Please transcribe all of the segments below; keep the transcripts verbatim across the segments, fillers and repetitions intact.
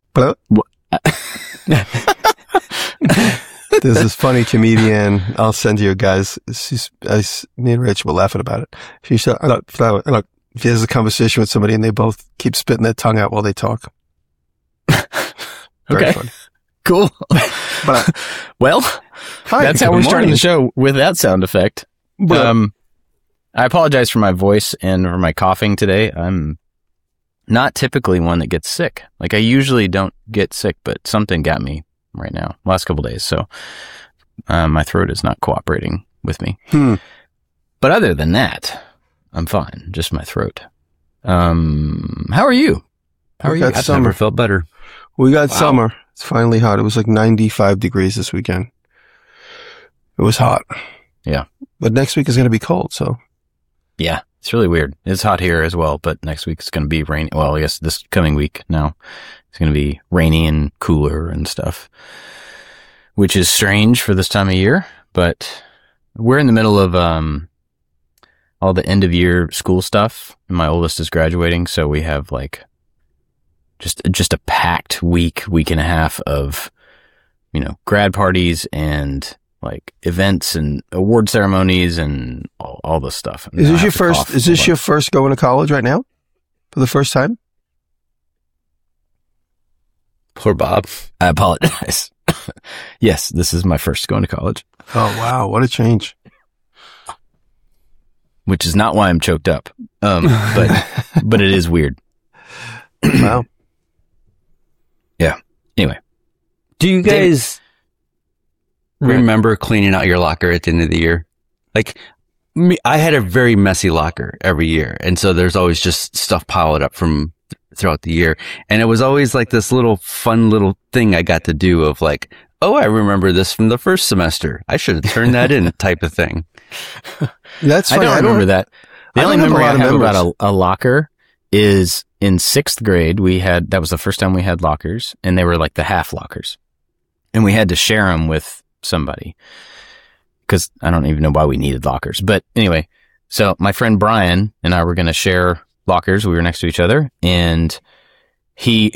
There's this funny comedian. I'll send you guys. She's, I, me and Rich were laughing about it. She said, I don't, I don't, if he has a conversation with somebody and they both keep spitting their tongue out while they talk. Very okay. funny. Cool. But I, well, hi, that's how we're starting the show with that sound effect. But, um, I apologize for my voice and for my coughing today. I'm not typically one that gets sick. Like I usually don't get sick, but something got me right now, last couple of days. So, um, my throat is not cooperating with me. Hmm. But other than that, I'm fine. Just my throat. Um, how are you? How are We you? got I've summer. never felt better. We got Wow. summer. It's finally hot. It was like ninety-five degrees this weekend. It was hot. Yeah. But next week is going to be cold, so. Yeah, it's really weird. It's hot here as well, but next week it's going to be rainy. Well, I guess this coming week now it's going to be rainy and cooler and stuff, which is strange for this time of year. But we're in the middle of um all the end of year school stuff. And my oldest is graduating, so we have like just just a packed week, week and a half of you know grad parties and like events and award ceremonies and all, all this stuff. And Is I this have your to first, cough is a this lot. your first going to college right now? For the first time? Poor Bob. I apologize. Yes, this is my first going to college, Oh, wow. What a change. which is not why I'm choked up. Um, but, but it is weird. Wow. Anyway. Do you David- guys remember cleaning out your locker at the end of the year? Like, me, I had a very messy locker every year. And so there's always just stuff piled up from throughout the year. And it was always like this little fun little thing I got to do of like, oh, I remember this from the first semester. I should have turned that in type of thing. That's I funny. don't remember that. The I only don't have a memory lot I of have memories. about a, a locker is in sixth grade. We had, that was the first time we had lockers, and they were like the half lockers. And we had to share them with somebody because I don't even know why we needed lockers. But anyway, so my friend Brian and I were going to share lockers. We were next to each other, and he,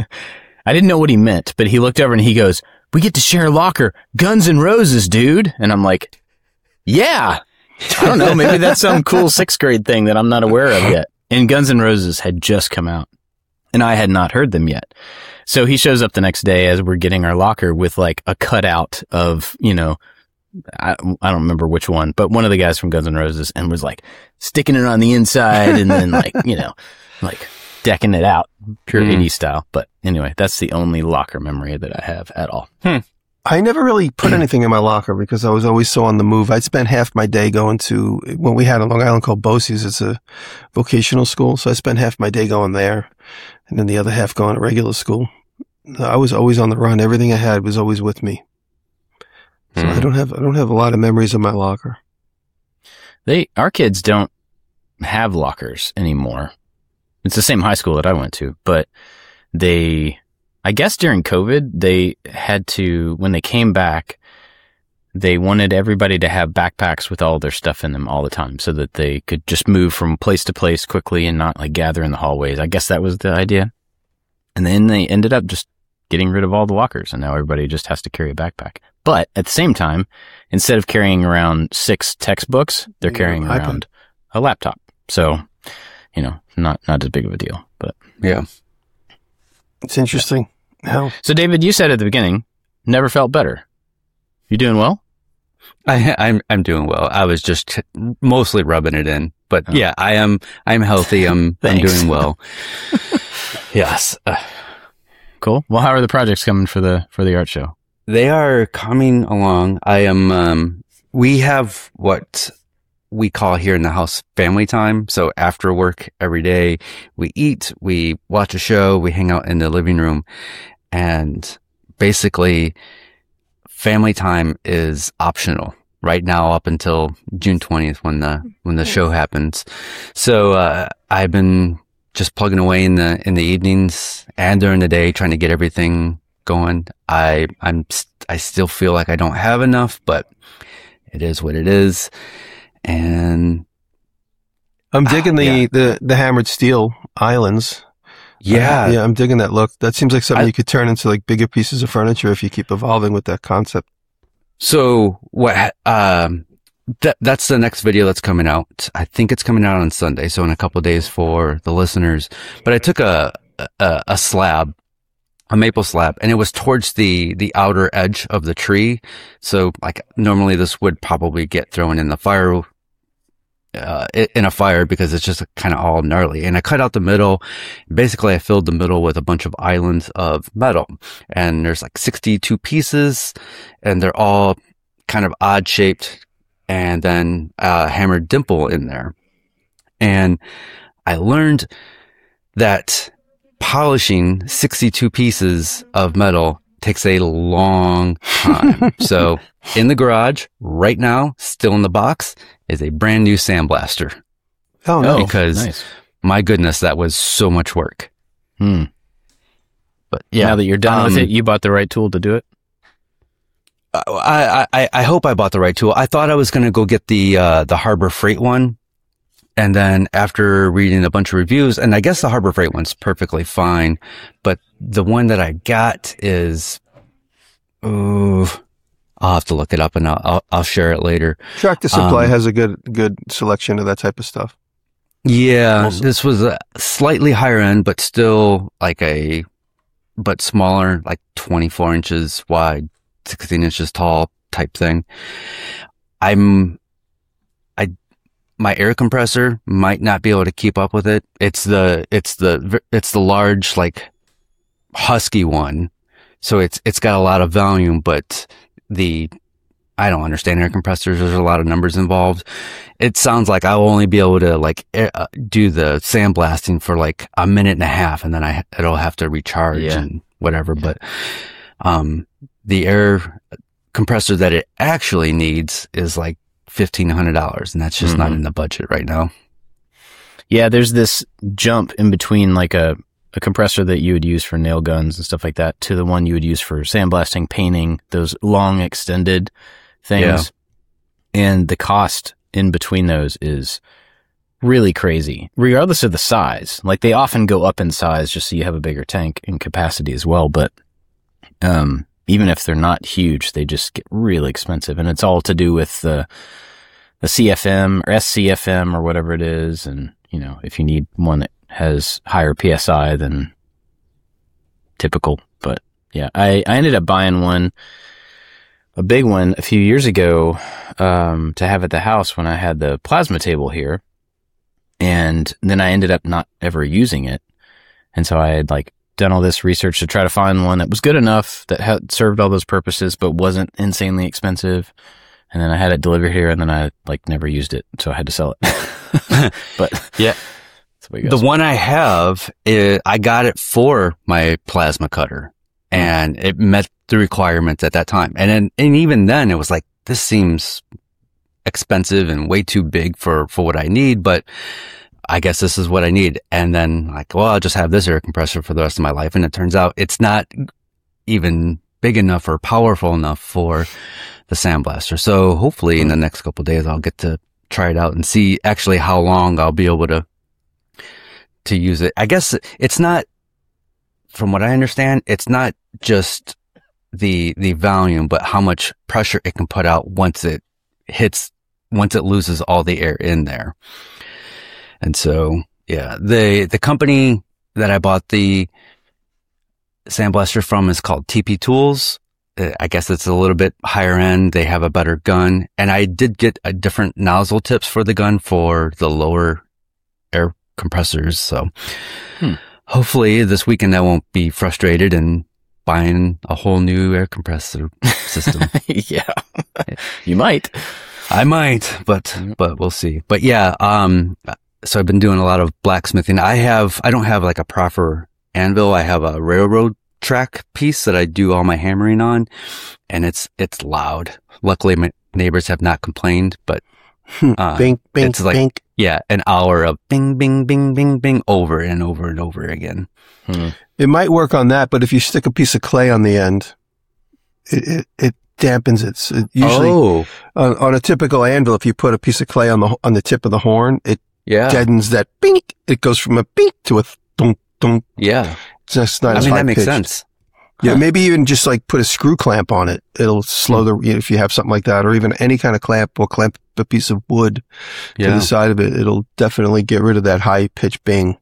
I didn't know what he meant, but he looked over and he goes, "We get to share a locker. Guns N' Roses, dude." And I'm like, yeah, I don't know. Maybe that's some cool sixth grade thing that I'm not aware of yet. And Guns N' Roses had just come out, and I had not heard them yet. So he shows up the next day as we're getting our locker with like a cutout of, you know, I, I don't remember which one, but one of the guys from Guns N' Roses, and was like sticking it on the inside and then like, you know, like decking it out, pure Mm. eighties style. But anyway, that's the only locker memory that I have at all. I never really put anything in my locker because I was always so on the move. I'd spend half my day going to what we had on Long Island called BOCES. It's a vocational school. So I spent half my day going there and then the other half going to regular school. I was always on the run. Everything I had was always with me. So Mm. I don't have, I don't have a lot of memories of my locker. They, our kids don't have lockers anymore. It's the same high school that I went to, but they, I guess during COVID, they had to, when they came back, they wanted everybody to have backpacks with all their stuff in them all the time so that they could just move from place to place quickly and not like gather in the hallways. I guess that was the idea. And then they ended up just getting rid of all the lockers, and now everybody just has to carry a backpack. But at the same time, instead of carrying around six textbooks, they're Yeah, carrying iPad. around a laptop. So, you know, not, not as big of a deal, but. Yeah. It's interesting. How? So David, you said at the beginning, never felt better. You doing well? I, I'm, I'm doing well. I was just mostly rubbing it in, but Oh. yeah, I am, I'm healthy. I'm, I'm Thanks. doing well. Yes. Uh, Cool. Well, how are the projects coming for the, for the art show? They are coming along. I am, um, we have what we call here in the house family time. So after work every day, we eat, we watch a show, we hang out in the living room, and basically family time is optional right now up until June twentieth when the, when the show happens. So, uh, I've been just plugging away in the, in the evenings and during the day trying to get everything going. I, I'm, st- I still feel like I don't have enough, but it is what it is. And I'm digging the, yeah. the, the Hammered Steel Islands. Yeah. Uh, yeah, I'm digging that look. That seems like something I- you could turn into like bigger pieces of furniture if you keep evolving with that concept. So what, um, that, that's the next video that's coming out. I think it's coming out on Sunday. So in a couple of days for the listeners, but I took a, a, a slab, a maple slab, and it was towards the, the outer edge of the tree. So like normally this would probably get thrown in the fire, uh, in a fire because it's just kind of all gnarly. And I cut out the middle. Basically I filled the middle with a bunch of islands of metal, and there's like sixty-two pieces, and they're all kind of odd shaped, and then a hammered dimple in there. And I learned that polishing sixty-two pieces of metal takes a long time. So in the garage right now, still in the box, is a brand new sandblaster. Oh, no. Because nice. my goodness, that was so much work. Hmm. But Yeah. Now that you're done with um, it, you bought the right tool to do it? I, I, I hope I bought the right tool. I thought I was going to go get the, uh, the Harbor Freight one. And then after reading a bunch of reviews, and I guess the Harbor Freight one's perfectly fine, but the one that I got is, oh, I'll have to look it up and I'll, I'll, I'll share it later. Tractor Supply Um, has a good good selection of that type of stuff. Yeah, Also- this was a slightly higher end, but still like a, but smaller, like twenty-four inches wide, sixteen inches tall type thing. I'm, I, my air compressor might not be able to keep up with it. It's the, it's the, it's the large, like husky one. So it's, it's got a lot of volume, but the, I don't understand air compressors. There's a lot of numbers involved. It sounds like I'll only be able to like air, uh, do the sandblasting for like a minute and a half, and then I, it'll have to recharge Yeah. and whatever. But, um, the air compressor that it actually needs is like fifteen hundred dollars, and that's just not Mhm. in the budget right now. Yeah, there's this jump in between like a, a compressor that you would use for nail guns and stuff like that to the one you would use for sandblasting, painting, those long extended things. And the cost in between those is really crazy, regardless of the size. Like they often go up in size just so you have a bigger tank and capacity as well. But um, even if they're not huge, they just get really expensive. And it's all to do with the, the C F M or S C F M or whatever it is. And, you know, if you need one that has higher P S I than typical. But yeah, I, I ended up buying one, a big one a few years ago, um, to have at the house when I had the plasma table here. And then I ended up not ever using it. And so I had like done all this research to try to find one that was good enough, that had served all those purposes, but wasn't insanely expensive. And then I had it delivered here, and then I like never used it. So I had to sell it. But Yeah. that's the way it The goes. one I have, is, I got it for my plasma cutter, and it met the requirements at that time. And then, and even then it was like, this seems expensive and way too big for, for what I need, but I guess this is what I need. And then like, well, I'll just have this air compressor for the rest of my life. And it turns out it's not even big enough or powerful enough for the sandblaster. So hopefully in the next couple of days, I'll get to try it out and see actually how long I'll be able to, to use it. I guess it's not, from what I understand, it's not just the, the volume, but how much pressure it can put out once it hits, once it loses all the air in there. And so, yeah, the, the company that I bought the sandblaster from is called T P Tools. I guess it's a little bit higher end. They have a better gun. And I did get a different nozzle tips for the gun for the lower air compressors. So Hmm. hopefully this weekend I won't be frustrated and buying a whole new air compressor system. Yeah, you might. I might, but, but we'll see. But yeah, um, so I've been doing a lot of blacksmithing. I have, I don't have like a proper anvil. I have a railroad track piece that I do all my hammering on, and it's, it's loud. Luckily my neighbors have not complained, but, uh, bink, bink, it's like, bink. yeah, an hour of bing, bing, bing, bing, bing over and over and over again. Hmm. It might work on that, but if you stick a piece of clay on the end, it it, it dampens it. So it usually, oh, on, on a typical anvil, if you put a piece of clay on the on the tip of the horn, it yeah. deadens that bink. It goes from a bink to a thunk, don't. Yeah. It's just not I as mean, high that makes pitched. sense. Yeah, Huh. maybe even just like put a screw clamp on it. It'll slow the, you know, if you have something like that, or even any kind of clamp or clamp a piece of wood to Yeah. the side of it. It'll definitely get rid of that high pitch bang.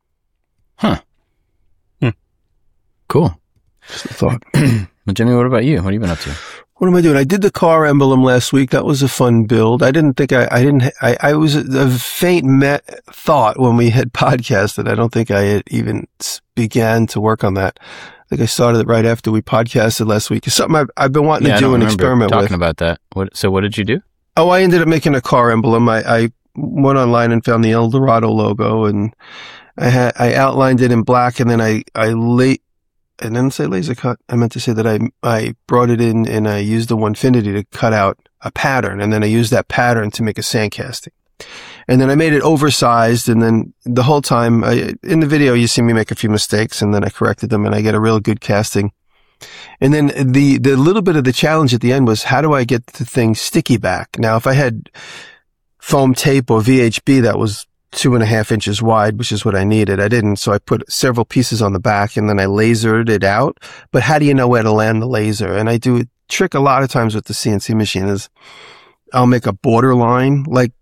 Cool. Just a thought. Well, Jimmy, what about you? What have you been up to? What am I doing? I did the car emblem last week. That was a fun build. I didn't think I, I didn't, I, I was a faint met thought when we had podcasted. I don't think I had even began to work on that. I think I started it right after we podcasted last week. It's something I've, I've been wanting Yeah, I to do don't and remember experiment talking with. about that. What? So what did you do? Oh, I ended up making a car emblem. I, I went online and found the El Dorado logo, and I had, I outlined it in black, and then I, I late, I didn't say laser cut. I meant to say that I, I brought it in and I used the Onefinity to cut out a pattern, and then I used that pattern to make a sand casting. And then I made it oversized, and then the whole time, I, in the video, you see me make a few mistakes, and then I corrected them, and I get a real good casting. And then the, the little bit of the challenge at the end was, how do I get the thing sticky back? Now, if I had foam tape or V H B that was two and a half inches wide, which is what I needed, I didn't. So I put several pieces on the back and then I lasered it out. But how do you know where to land the laser? And I do a trick a lot of times with the C N C machine is I'll make a border line, like,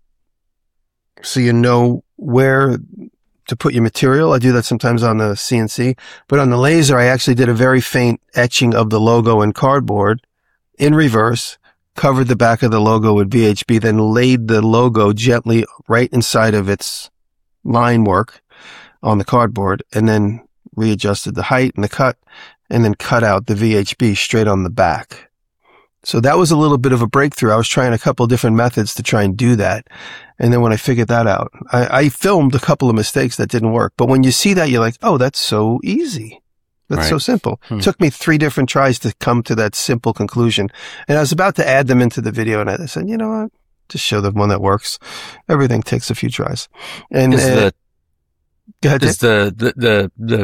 so you know where to put your material. I do that sometimes on the C N C, but on the laser, I actually did a very faint etching of the logo in cardboard in reverse, covered the back of the logo with V H B, then laid the logo gently right inside of its line work on the cardboard, and then readjusted the height and the cut, and then cut out the V H B straight on the back. So that was a little bit of a breakthrough. I was trying a couple of different methods to try and do that. And then when I figured that out, I, I filmed a couple of mistakes that didn't work. But when you see that, you're like, oh, that's so easy. That's Right. so simple. Hmm. It took me three different tries to come to that simple conclusion. And I was about to add them into the video, and I said, you know what? Just show them one that works. Everything takes a few tries. And Is uh, the go ahead, is the the the, the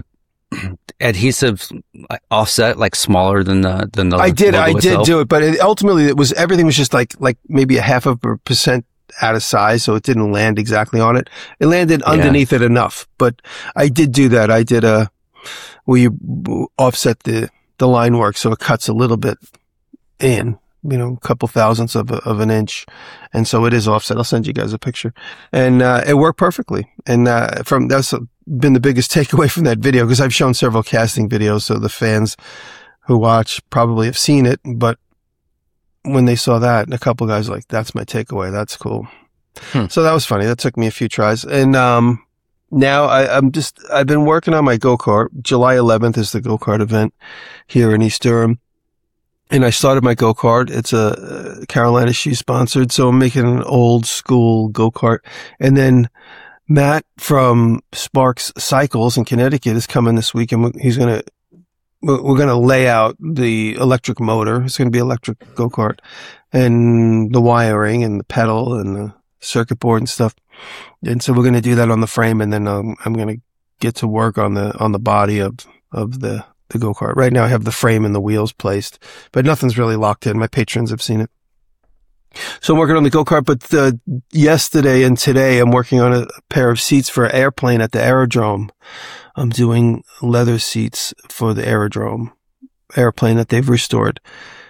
adhesive like, offset like smaller than the than the I did, logo I did itself? do it, but it, ultimately it was, everything was just like, like maybe a half of a percent out of size. So it didn't land exactly on it. It landed Yeah. underneath it enough, but I did do that. I did a, where you offset the, the line work. So it cuts a little bit in, you know, a couple thousandths of, a, of an inch. And so it is offset. I'll send you guys a picture, and, uh, it worked perfectly. And, uh, from, that's been the biggest takeaway from that video, because I've shown several casting videos. So the fans who watch probably have seen it, but when they saw that, a couple guys were like, that's my takeaway. That's cool. Hmm. So that was funny. That took me a few tries. And, um, now I, I'm just, I've been working on my go-kart. July eleventh is the go-kart event here in East Durham. And I started my go-kart. It's a uh, Carolina Shoe sponsored. So I'm making an old school go-kart. And then Matt from Sparks Cycles in Connecticut is coming this week, and he's going to, we're going to lay out the electric motor. It's going to be electric go-kart, and the wiring and the pedal and the circuit board and stuff. And so we're going to do that on the frame, and then um, I'm going to get to work on the on the body of of the the go-kart. Right now I have the frame and the wheels placed, but nothing's really locked in. My patrons have seen it. So I'm working on the go-kart, but uh, yesterday and today I'm working on a pair of seats for an airplane at the aerodrome. I'm doing leather seats for the aerodrome airplane that they've restored.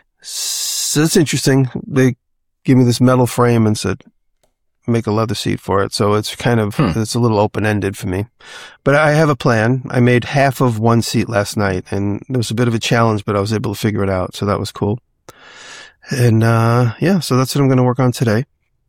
So it's interesting. They gave me this metal frame and said, make a leather seat for it. So it's kind of, Hmm. it's a little open-ended for me. But I have a plan. I made half of one seat last night, and it was a bit of a challenge, but I was able to figure it out. So that was cool. And, uh, yeah, so that's what I'm going to work on today.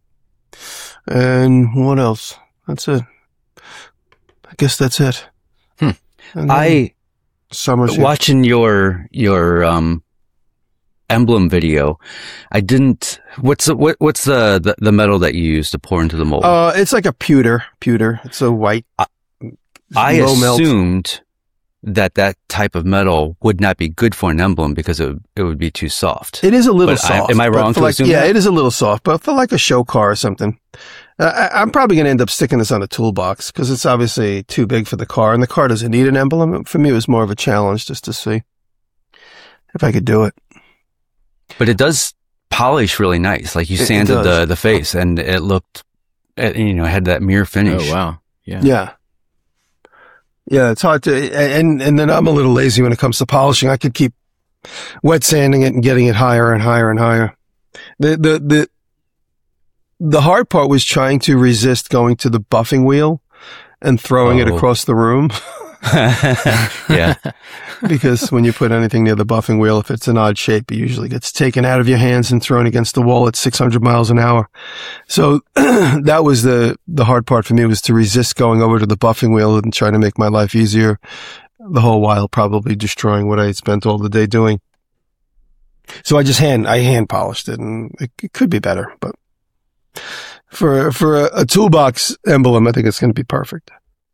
And what else? That's it. I guess that's it. Hmm. And then I summer's watching your your um emblem video. I didn't. What's the, what what's the, the the metal that you use to pour into the mold? Uh, it's like a pewter, pewter. It's a white. I low melt. assumed that that type of metal would not be good for an emblem because it would, it would be too soft. It is a little But I- soft. am I but wrong for to like, assume Yeah, that? it is a little soft, but for like a show car or something. Uh, I, I'm probably going to end up sticking this on a toolbox because it's obviously too big for the car, and the car doesn't need an emblem. For me, it was more of a challenge just to see if I could do it. But it does polish really nice. Like you It- it sanded does. the the face, and it looked, it, you know, it had that mirror finish. Oh, wow. Yeah. Yeah. Yeah, it's hard to, and, and then I'm a little lazy when it comes to polishing. I could keep wet sanding it and getting it higher and higher and higher. The, the, the, the hard part was trying to resist going to the buffing wheel and throwing oh. it across the room. Yeah. Because when you put anything near the buffing wheel, if it's an odd shape, it usually gets taken out of your hands and thrown against the wall at six hundred miles an hour. So that was the, the hard part for me, was to resist going over to the buffing wheel and trying to make my life easier, the whole while probably destroying what I had spent all the day doing. So I just hand, I hand polished it, and it, it could be better, but for, for a, a toolbox emblem, I think it's going to be perfect.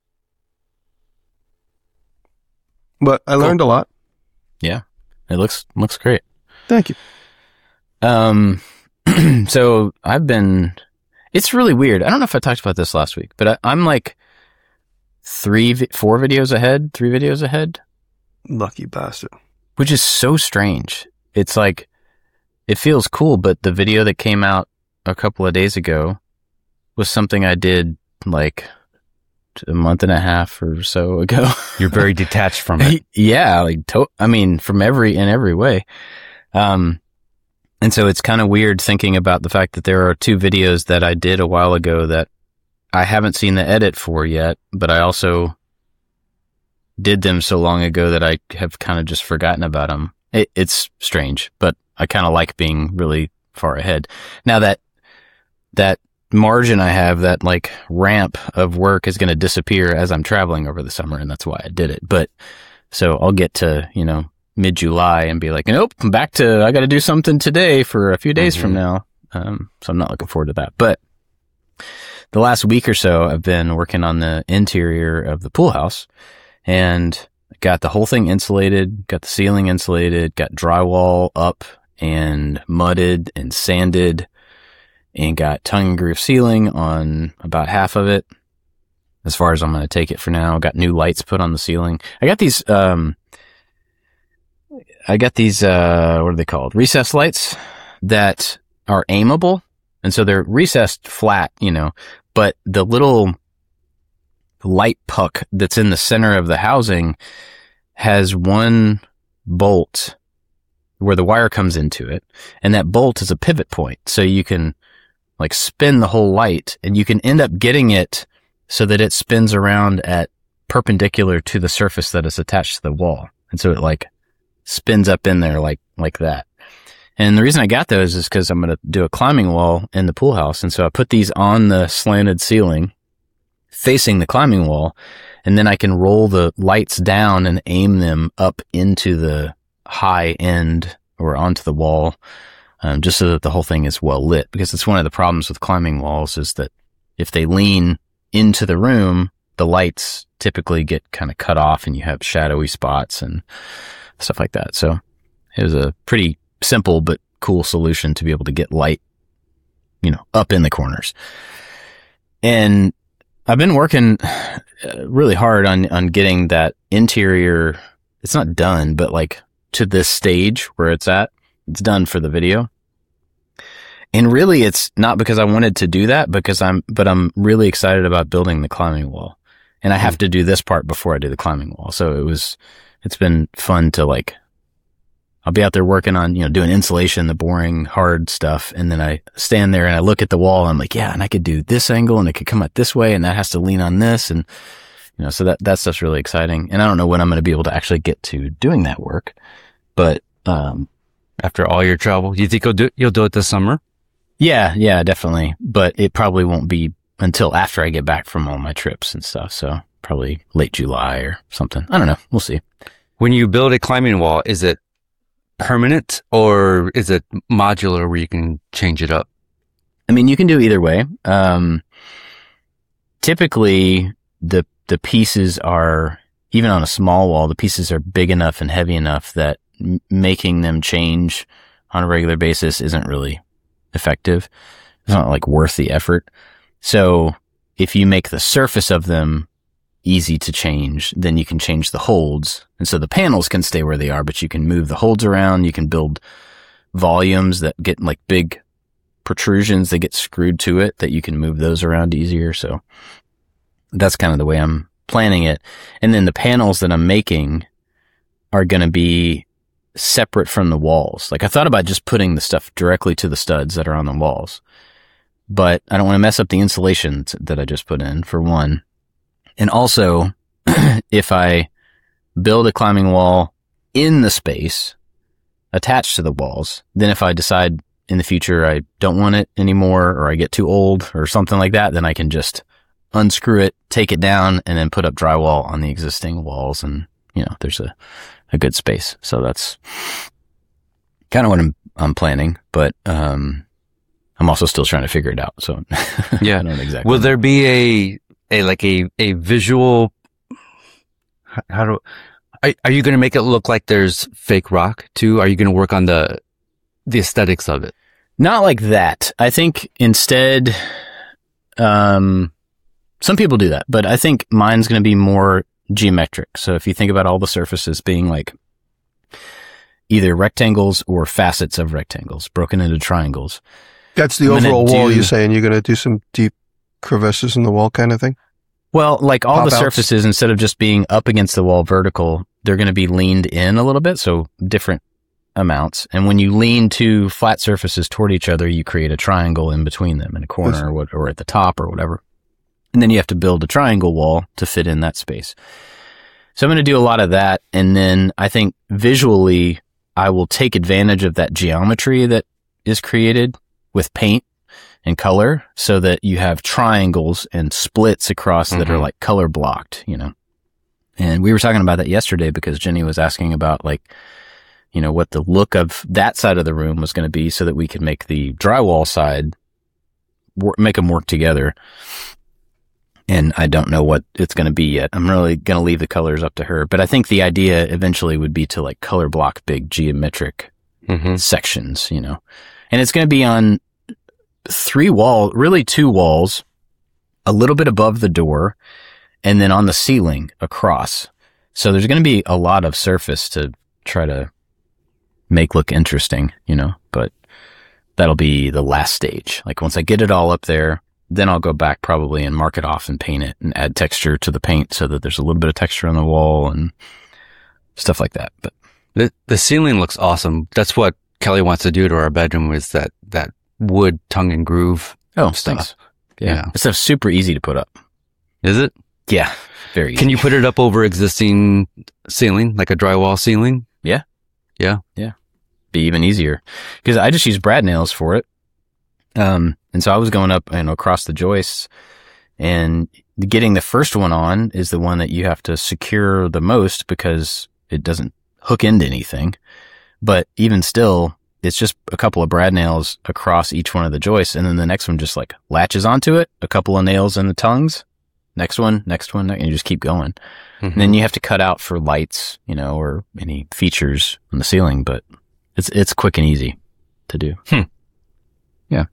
But I learned cool. a lot. Yeah. It looks, looks great. Thank you. Um, so I've been, it's really weird. I don't know if I talked about this last week, but I, I'm like three, four videos ahead, three videos ahead. Lucky bastard. Which is so strange. It's like, it feels cool, but the video that came out a couple of days ago was something I did like a month and a half or so ago. You're very detached from it. Yeah, like to- I mean, from every in every way. Um, and so it's kind of weird thinking about the fact that there are two videos that I did a while ago that I haven't seen the edit for yet, but I also did them so long ago that I have kind of just forgotten about them. It, it's strange, but I kind of like being really far ahead. Now that that. margin I have, that like ramp of work, is going to disappear as I'm traveling over the summer, and that's why I did it. But so I'll get to, you know, mid-July and be like, nope, I'm back to, I got to do something today for a few days mm-hmm. from now. Um, so I'm not looking forward to that. But the last week or so, I've been working on the interior of the pool house, and got the whole thing insulated, got the ceiling insulated, got drywall up and mudded and sanded, and got tongue and groove ceiling on about half of it, as far as I'm going to take it for now. Got new lights put on the ceiling. I got these, um, I got these, uh, what are they called? Recessed lights that are aimable. And so they're recessed flat, you know, but the little light puck that's in the center of the housing has one bolt where the wire comes into it. And that bolt is a pivot point. So you can like spin the whole light, and you can end up getting it so that it spins around at perpendicular to the surface that is attached to the wall. And so it like spins up in there like, like that. And the reason I got those is because I'm going to do a climbing wall in the pool house. And so I put these on the slanted ceiling facing the climbing wall, and then I can roll the lights down and aim them up into the high end or onto the wall. Um, just so that the whole thing is well lit, because it's one of the problems with climbing walls is that if they lean into the room, the lights typically get kind of cut off and you have shadowy spots and stuff like that. So it was a pretty simple but cool solution to be able to get light, you know, up in the corners. And I've been working really hard on, on getting that interior. It's not done, but like to this stage where it's at, it's done for the video. And really, it's not because I wanted to do that, because I'm, but I'm really excited about building the climbing wall. And I have to do this part before I do the climbing wall. So it was, it's been fun to like, I'll be out there working on, you know, doing insulation, the boring, hard stuff. And then I stand there and I look at the wall and I'm like, yeah, and I could do this angle and it could come out this way and that has to lean on this. And, you know, so that, that stuff's really exciting. And I don't know when I'm going to be able to actually get to doing that work, but, um, after all your travel, do you think you'll do, you'll do it this summer? Yeah, yeah, definitely. But it probably won't be until after I get back from all my trips and stuff. So probably late July or something. I don't know. We'll see. When you build a climbing wall, is it permanent or is it modular where you can change it up? I mean, you can do either way. Um, typically the, the pieces are, even on a small wall, the pieces are big enough and heavy enough that m- making them change on a regular basis isn't really effective. It's not like worth the effort. So if you make the surface of them easy to change, then you can change the holds. And so the panels can stay where they are, but you can move the holds around. You can build volumes that get like big protrusions that get screwed to it that you can move those around easier. So that's kind of the way I'm planning it. And then the panels that I'm making are going to be separate from the walls. Like I thought about just putting the stuff directly to the studs that are on the walls, but I don't want to mess up the insulation that I just put in, for one. And also, if I build a climbing wall in the space attached to the walls, then if I decide in the future I don't want it anymore, or I get too old or something like that, then I can just unscrew it, take it down, and then put up drywall on the existing walls. And, you know, there's a, a good space. So that's kind of what I'm, I'm planning, but, um, I'm also still trying to figure it out. So yeah, I don't exactly. Will there be a, a, like a, a visual, how, how do, are, are you going to make it look like there's fake rock too? Are you going to work on the, the aesthetics of it? Not like that. I think instead, um, some people do that, but I think mine's going to be more geometric. So if you think about all the surfaces being like either rectangles or facets of rectangles broken into triangles. That's the I'm overall wall. do, You're saying you're going to do some deep crevices in the wall kind of thing? Well, like all Pop the outs. surfaces, instead of just being up against the wall vertical, they're going to be leaned in a little bit. So different amounts. And when you lean two flat surfaces toward each other, you create a triangle in between them in a corner or, what, or at the top or whatever. And then you have to build a triangle wall to fit in that space. So I'm going to do a lot of that. And then I think visually, I will take advantage of that geometry that is created with paint and color so that you have triangles and splits across mm-hmm. that are like color blocked, you know. And we were talking about that yesterday because Jenny was asking about like, you know, what the look of that side of the room was going to be so that we could make the drywall side, work, make them work together. And I don't know what it's going to be yet. I'm really going to leave the colors up to her. But I think the idea eventually would be to like color block big geometric mm-hmm. sections, you know. And it's going to be on three walls, really two walls, a little bit above the door, and then on the ceiling across. So there's going to be a lot of surface to try to make look interesting, you know, but that'll be the last stage. Like once I get it all up there, then I'll go back probably and mark it off and paint it and add texture to the paint so that there's a little bit of texture on the wall and stuff like that. But the the ceiling looks awesome. That's what Kelly wants to do to our bedroom, is that that wood tongue and groove oh stuff. Thanks. Yeah, yeah. This stuff's super easy to put up. Is it? Yeah, very easy. Can you put it up over existing ceiling, like a drywall ceiling? Yeah, yeah, yeah. Be even easier because I just use brad nails for it. Um, and so I was going up and across the joists, and getting the first one on is the one that you have to secure the most because it doesn't hook into anything. But even still, it's just a couple of brad nails across each one of the joists. And then the next one just like latches onto it, a couple of nails in the tongues, next one, next one, and you just keep going. Mm-hmm. And then you have to cut out for lights, you know, or any features on the ceiling, but it's, it's quick and easy to do. Hmm. Yeah.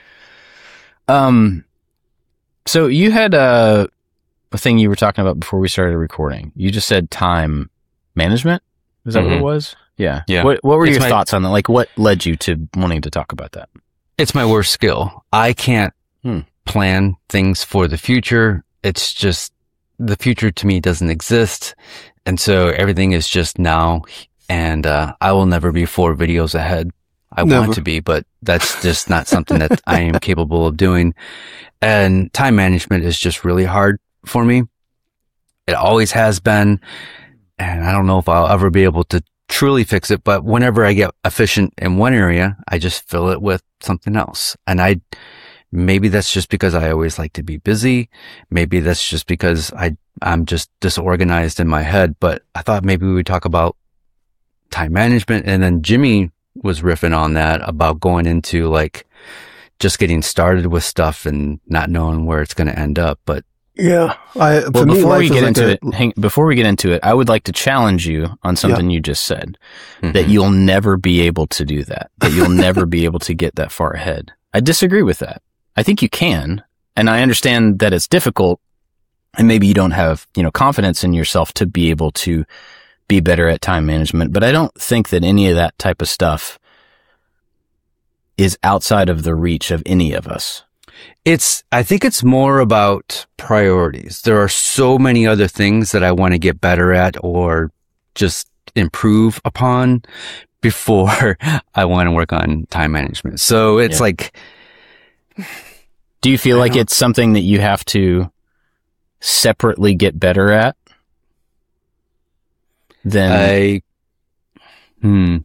Um, so you had a, a thing you were talking about before we started recording. You just said time management. Is that mm-hmm. what it was? Yeah. Yeah. What, what were it's your my, thoughts on that? Like, what led you to wanting to talk about that? It's my worst skill. I can't hmm. plan things for the future. It's just, the future to me doesn't exist. And so everything is just now. And, uh, I will never be four videos ahead. I never. want to be, but that's just not something that I am capable of doing. And time management is just really hard for me. It always has been. And I don't know if I'll ever be able to truly fix it, but whenever I get efficient in one area, I just fill it with something else. And I, maybe that's just because I always like to be busy. Maybe that's just because I, I'm just disorganized in my head, but I thought maybe we would talk about time management. And then Jimmy was riffing on that about going into like just getting started with stuff and not knowing where it's going to end up. But yeah, I, well, for before me, we get like into a, it, hang, before we get into it, I would like to challenge you on something yeah. you just said, mm-hmm. that you'll never be able to do that, that you'll never be able to get that far ahead. I disagree with that. I think you can. And I understand that it's difficult and maybe you don't have, you know, confidence in yourself to be able to be better at time management. But I don't think that any of that type of stuff is outside of the reach of any of us. It's, I think it's more about priorities. There are so many other things that I want to get better at or just improve upon before I want to work on time management. So it's yeah. like, do you feel like it's something that you have to separately get better at? Then I, hmm.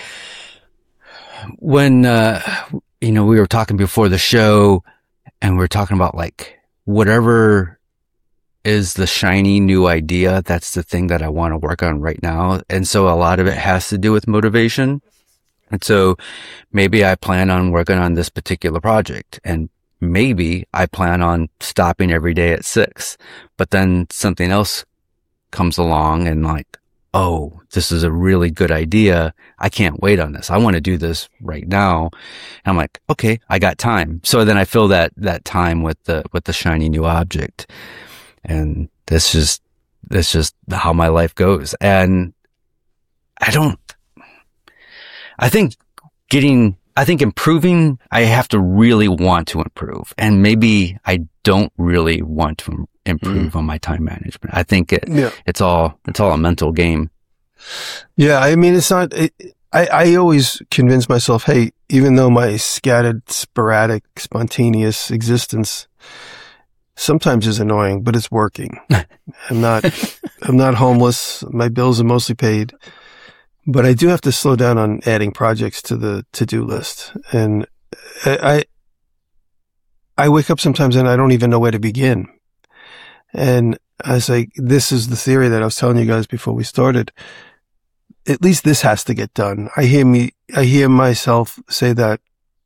When, uh, you know, we were talking before the show and we were talking about like whatever is the shiny new idea. That's the thing that I want to work on right now. And so a lot of it has to do with motivation. And so maybe I plan on working on this particular project, and maybe I plan on stopping every day at six, but then something else comes along and like, oh, this is a really good idea. I can't wait on this. I want to do this right now. And I'm like, okay, I got time. So then I fill that, that time with the, with the shiny new object. And that's just, that's just how my life goes. And I don't, I think getting, I think improving, I have to really want to improve. And maybe I don't really want to improve mm. on my time management. I think it, yeah. it's all, it's all a mental game. Yeah. I mean, it's not, it, I, I always convince myself, hey, even though my scattered, sporadic, spontaneous existence sometimes is annoying, but it's working. I'm not, I'm not homeless. My bills are mostly paid, but I do have to slow down on adding projects to the to-do list. And I, I wake up sometimes and I don't even know where to begin. And I was like, this is the theory that I was telling you guys before we started. At least this has to get done. I hear me, I hear myself say that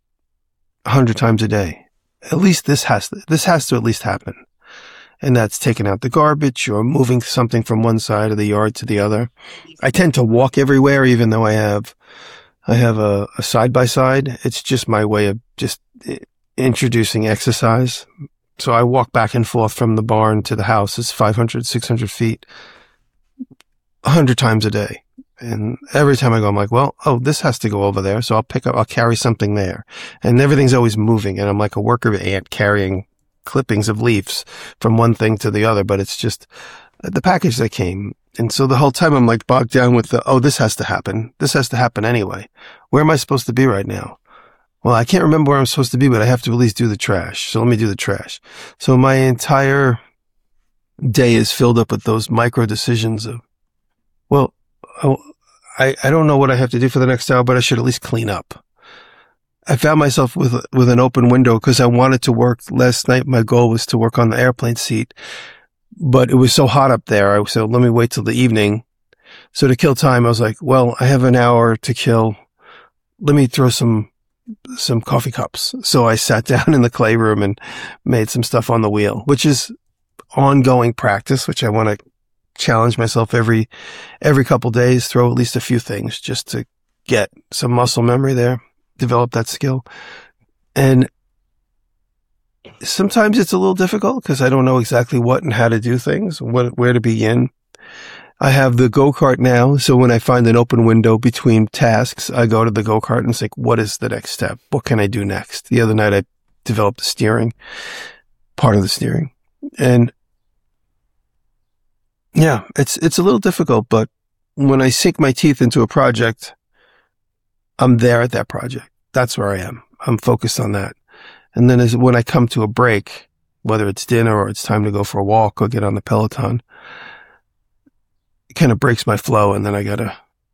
a hundred times a day. At least this has to, this has to at least happen. And that's taking out the garbage or moving something from one side of the yard to the other. I tend to walk everywhere, even though I have, I have a, a side by side. It's just my way of just introducing exercise. So I walk back and forth from the barn to the house. It's five hundred, six hundred feet, a hundred times a day. And every time I go, I'm like, well, oh, this has to go over there. So I'll pick up, I'll carry something there. And everything's always moving. And I'm like a worker ant carrying clippings of leaves from one thing to the other. But it's just the package that came. And so the whole time I'm like bogged down with the, oh, this has to happen. This has to happen anyway. Where am I supposed to be right now? Well, I can't remember where I'm supposed to be, but I have to at least do the trash. So let me do the trash. So my entire day is filled up with those micro decisions of, well, I, I don't know what I have to do for the next hour, but I should at least clean up. I found myself with, with an open window because I wanted to work last night. My goal was to work on the airplane seat, but it was so hot up there. I said, let me wait till the evening. So to kill time, I was like, well, I have an hour to kill. Let me throw some, some coffee cups. So I sat down in the clay room and made some stuff on the wheel, which is ongoing practice, which I want to challenge myself every, every couple days, throw at least a few things just to get some muscle memory there, develop that skill. And sometimes it's a little difficult because I don't know exactly what and how to do things, what, where to begin. I have the go-kart now. So when I find an open window between tasks, I go to the go-kart and say, what is the next step? What can I do next? The other night I developed the steering, part of the steering. And yeah, it's, it's a little difficult, but when I sink my teeth into a project, I'm there at that project. That's where I am. I'm focused on that. And then as when I come to a break, whether it's dinner or it's time to go for a walk or get on the Peloton, it kind of breaks my flow. And then I gotta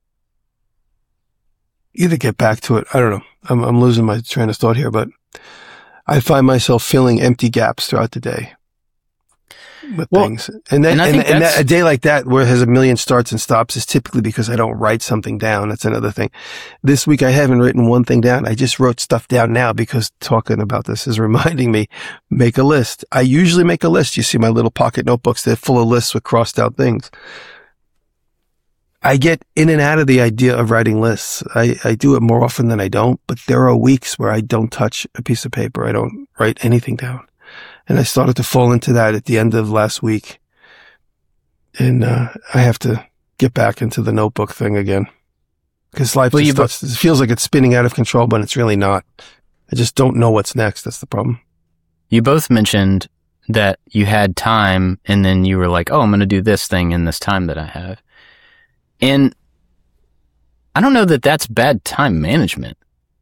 either get back to it. I don't know. I'm, I'm losing my train of thought here, but I find myself filling empty gaps throughout the day with well, things. And then, and, and, and that, a day like that where it has a million starts and stops is typically because I don't write something down. That's another thing. This week I haven't written one thing down. I just wrote stuff down now because talking about this is reminding me, make a list. I usually make a list. You see my little pocket notebooks. They're full of lists with crossed out things. I get in and out of the idea of writing lists. I, I do it more often than I don't, but there are weeks where I don't touch a piece of paper. I don't write anything down. And I started to fall into that at the end of last week. And, uh, I have to get back into the notebook thing again. Cause life well, just starts, it feels like it's spinning out of control, but it's really not. I just don't know what's next. That's the problem. you both mentioned that you had time and then you were like, oh, I'm going to do this thing in this time that I have. And I don't know that that's bad time management.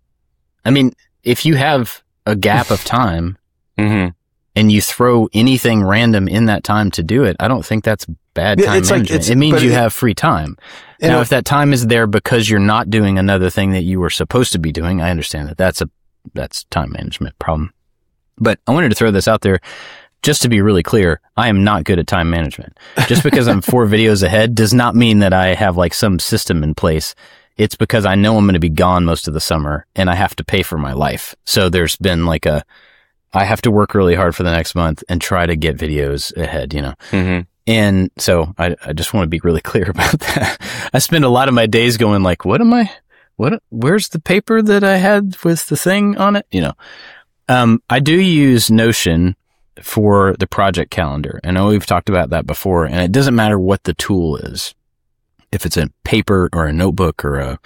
I mean, if you have a gap of time mm-hmm. and you throw anything random in that time to do it, I don't think that's bad Yeah, time it's like- management. it's- it means but you it- have free time. You Now, know- if that time is there because you're not doing another thing that you were supposed to be doing, I understand that that's a, that's time management problem. But I wanted to throw this out there just to be really clear. I am not good at time management. Just because I'm four videos ahead does not mean that I have like some system in place. It's because I know I'm going to be gone most of the summer and I have to pay for my life. So there's been like a, I have to work really hard for the next month and try to get videos ahead, you know? Mm-hmm. And so I, I just want to be really clear about that. I spend a lot of my days going like, what am I, what, where's the paper that I had with the thing on it? You know, um, I do use Notion for the project calendar. And I know we've talked about that before, and it doesn't matter what the tool is. If it's a paper or a notebook or a,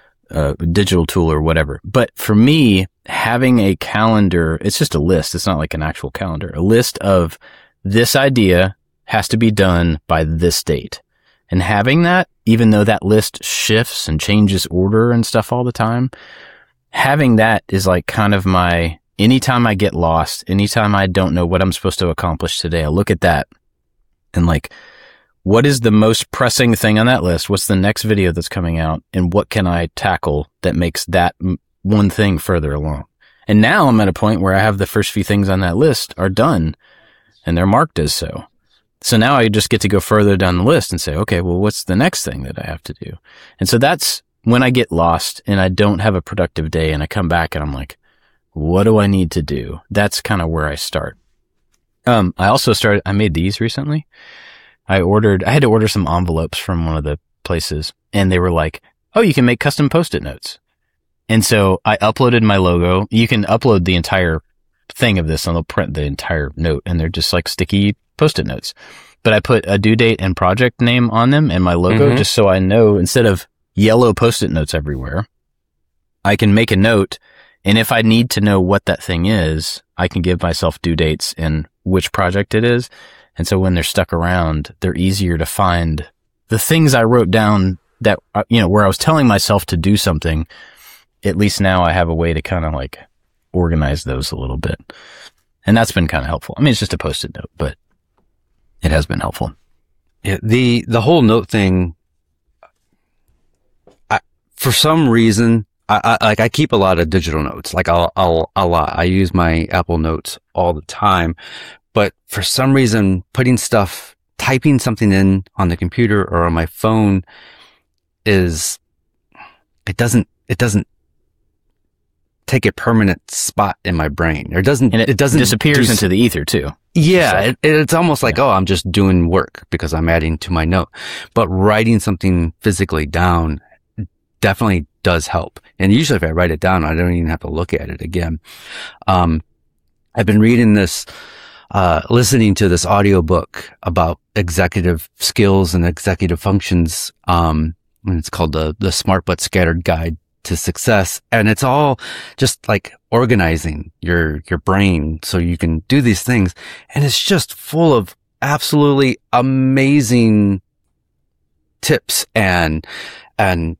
a digital tool or whatever. But for me, having a calendar, it's just a list. It's not like an actual calendar, a list of this idea has to be done by this date. And having that, even though that list shifts and changes order and stuff all the time, having that is like kind of my, anytime I get lost, anytime I don't know what I'm supposed to accomplish today, I look at that and like, what is the most pressing thing on that list? What's the next video that's coming out? And what can I tackle that makes that m- one thing further along? And now I'm at a point where I have the first few things on that list are done and they're marked as so. So now I just get to go further down the list and say, okay, well, what's the next thing that I have to do? And so that's when I get lost and I don't have a productive day and I come back and I'm like, what do I need to do? That's kind of where I start. Um, I also started, I made these recently. I ordered, I had to order some envelopes from one of the places and they were like, oh, you can make custom Post-it notes. And so I uploaded my logo. You can upload the entire thing of this and they'll print the entire note and they're just like sticky Post-it notes. But I put a due date and project name on them and my logo mm-hmm. just so I know instead of yellow Post-it notes everywhere, I can make a note. And if I need to know what that thing is, I can give myself due dates and which project it is. And so when they're stuck around, they're easier to find the things I wrote down that, you know, where I was telling myself to do something. At least now I have a way to kind of like organize those a little bit. And that's been kind of helpful. I mean, it's just a Post-it note, but it has been helpful. Yeah, the, the whole note thing, I, for some reason, I, I, like I keep a lot of digital notes, like I'll, I'll, a lot. I use my Apple Notes all the time, but for some reason, putting stuff, typing something in on the computer or on my phone is, it doesn't, it doesn't take a permanent spot in my brain. Or it doesn't, and it, it doesn't disappears do, into the ether too. Yeah. So, it, it's almost like, yeah. oh, I'm just doing work because I'm adding to my note, but writing something physically down definitely does help. And usually if I write it down, I don't even have to look at it again. Um, I've been reading this, uh, listening to this audiobook about executive skills and executive functions. Um, and it's called the, the Smart But Scattered Guide to Success. And it's all just like organizing your, your brain so you can do these things. And it's just full of absolutely amazing tips and, and,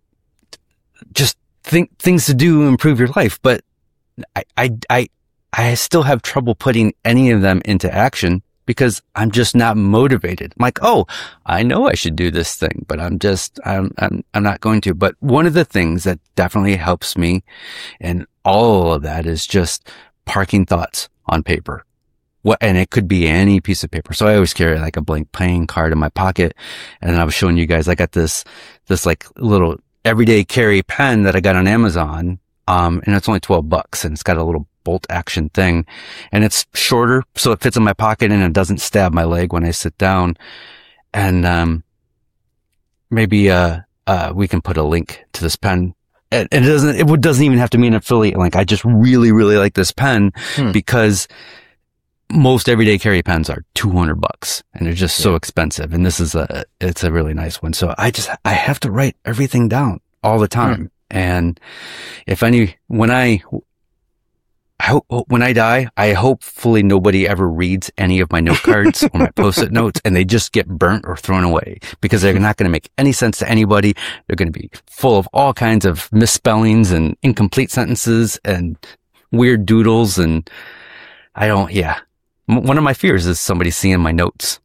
just think things to do to improve your life. But I, I, I, I still have trouble putting any of them into action because I'm just not motivated. I'm like, oh, I know I should do this thing, but I'm just, I'm, I'm, I'm not going to. But one of the things that definitely helps me and all of that is just parking thoughts on paper. What, and it could be any piece of paper. So I always carry like a blank playing card in my pocket. And then I was showing you guys, I got this, this like little everyday carry pen that I got on Amazon. Um, and it's only twelve bucks and it's got a little bolt action thing and it's shorter. So it fits in my pocket and it doesn't stab my leg when I sit down. And, um, maybe, uh, uh, we can put a link to this pen. And it doesn't, it doesn't even have to be an affiliate link. I just really, really like this pen hmm. because most everyday carry pens are two hundred bucks and they're just yeah. so expensive. And this is a, it's a really nice one. So I just, I have to write everything down all the time. Hmm. And if any, when I, I hope when I die, I hopefully nobody ever reads any of my note cards or my post-it notes and they just get burnt or thrown away because they're not going to make any sense to anybody. They're going to be full of all kinds of misspellings and incomplete sentences and weird doodles. And I don't, yeah. M- one of my fears is somebody seeing my notes.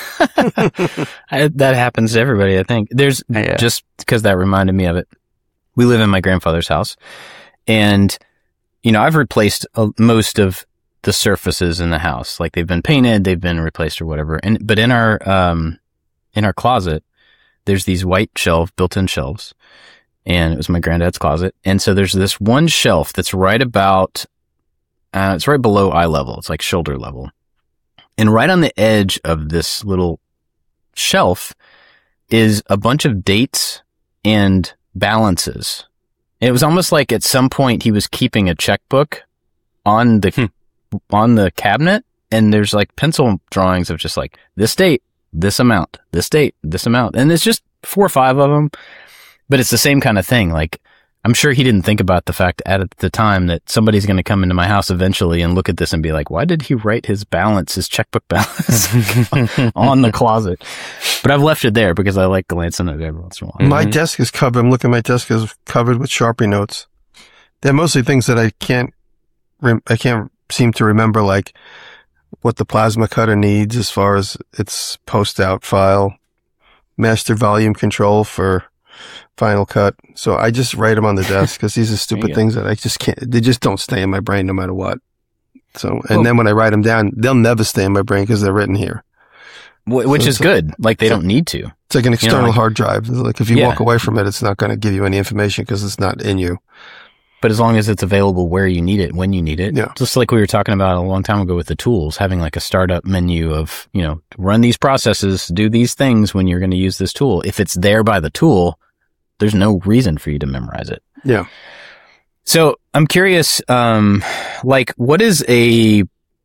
I, that happens to everybody, I think. There's Yeah. just because that reminded me of it. We live in my grandfather's house and you know, I've replaced uh, most of the surfaces in the house. Like they've been painted, they've been replaced or whatever. And, but in our, um, in our closet, there's these white shelf, built-in shelves. And it was my granddad's closet. And so there's this one shelf that's right about, uh, it's right below eye level. It's like shoulder level. And right on the edge of this little shelf is a bunch of dates and balances. It was almost like at some point he was keeping a checkbook on the, hmm. on the cabinet. And there's like pencil drawings of just like this date, this amount, this date, this amount. And it's just four or five of them, but it's the same kind of thing. Like I'm sure he didn't think about the fact at the time that somebody's going to come into my house eventually and look at this and be like, why did he write his balance, his checkbook balance on the closet? But I've left it there because I like glancing at it every once in a while. My Mm-hmm. desk is covered. I'm looking at my desk is covered with Sharpie notes. They're mostly things that I can't, rem- I can't seem to remember, like what the plasma cutter needs as far as its post out file, master volume control for Final Cut. So I just write them on the desk because these are stupid things that I just can't, they just don't stay in my brain no matter what. So, and Well, then when I write them down, they'll never stay in my brain because they're written here. Wh- which So is it's like- good. Like they so- don't need to. It's like an external like- hard drive. Like if you Yeah. walk away from it, it's not going to give you any information because it's not in you. But as long as it's available where you need it, when you need it. Yeah. Just like we were talking about a long time ago with the tools, having like a startup menu of, you know, run these processes, do these things when you're going to use this tool. If it's there by the tool, there's no reason for you to memorize it. Yeah. So I'm curious, um, like what is a,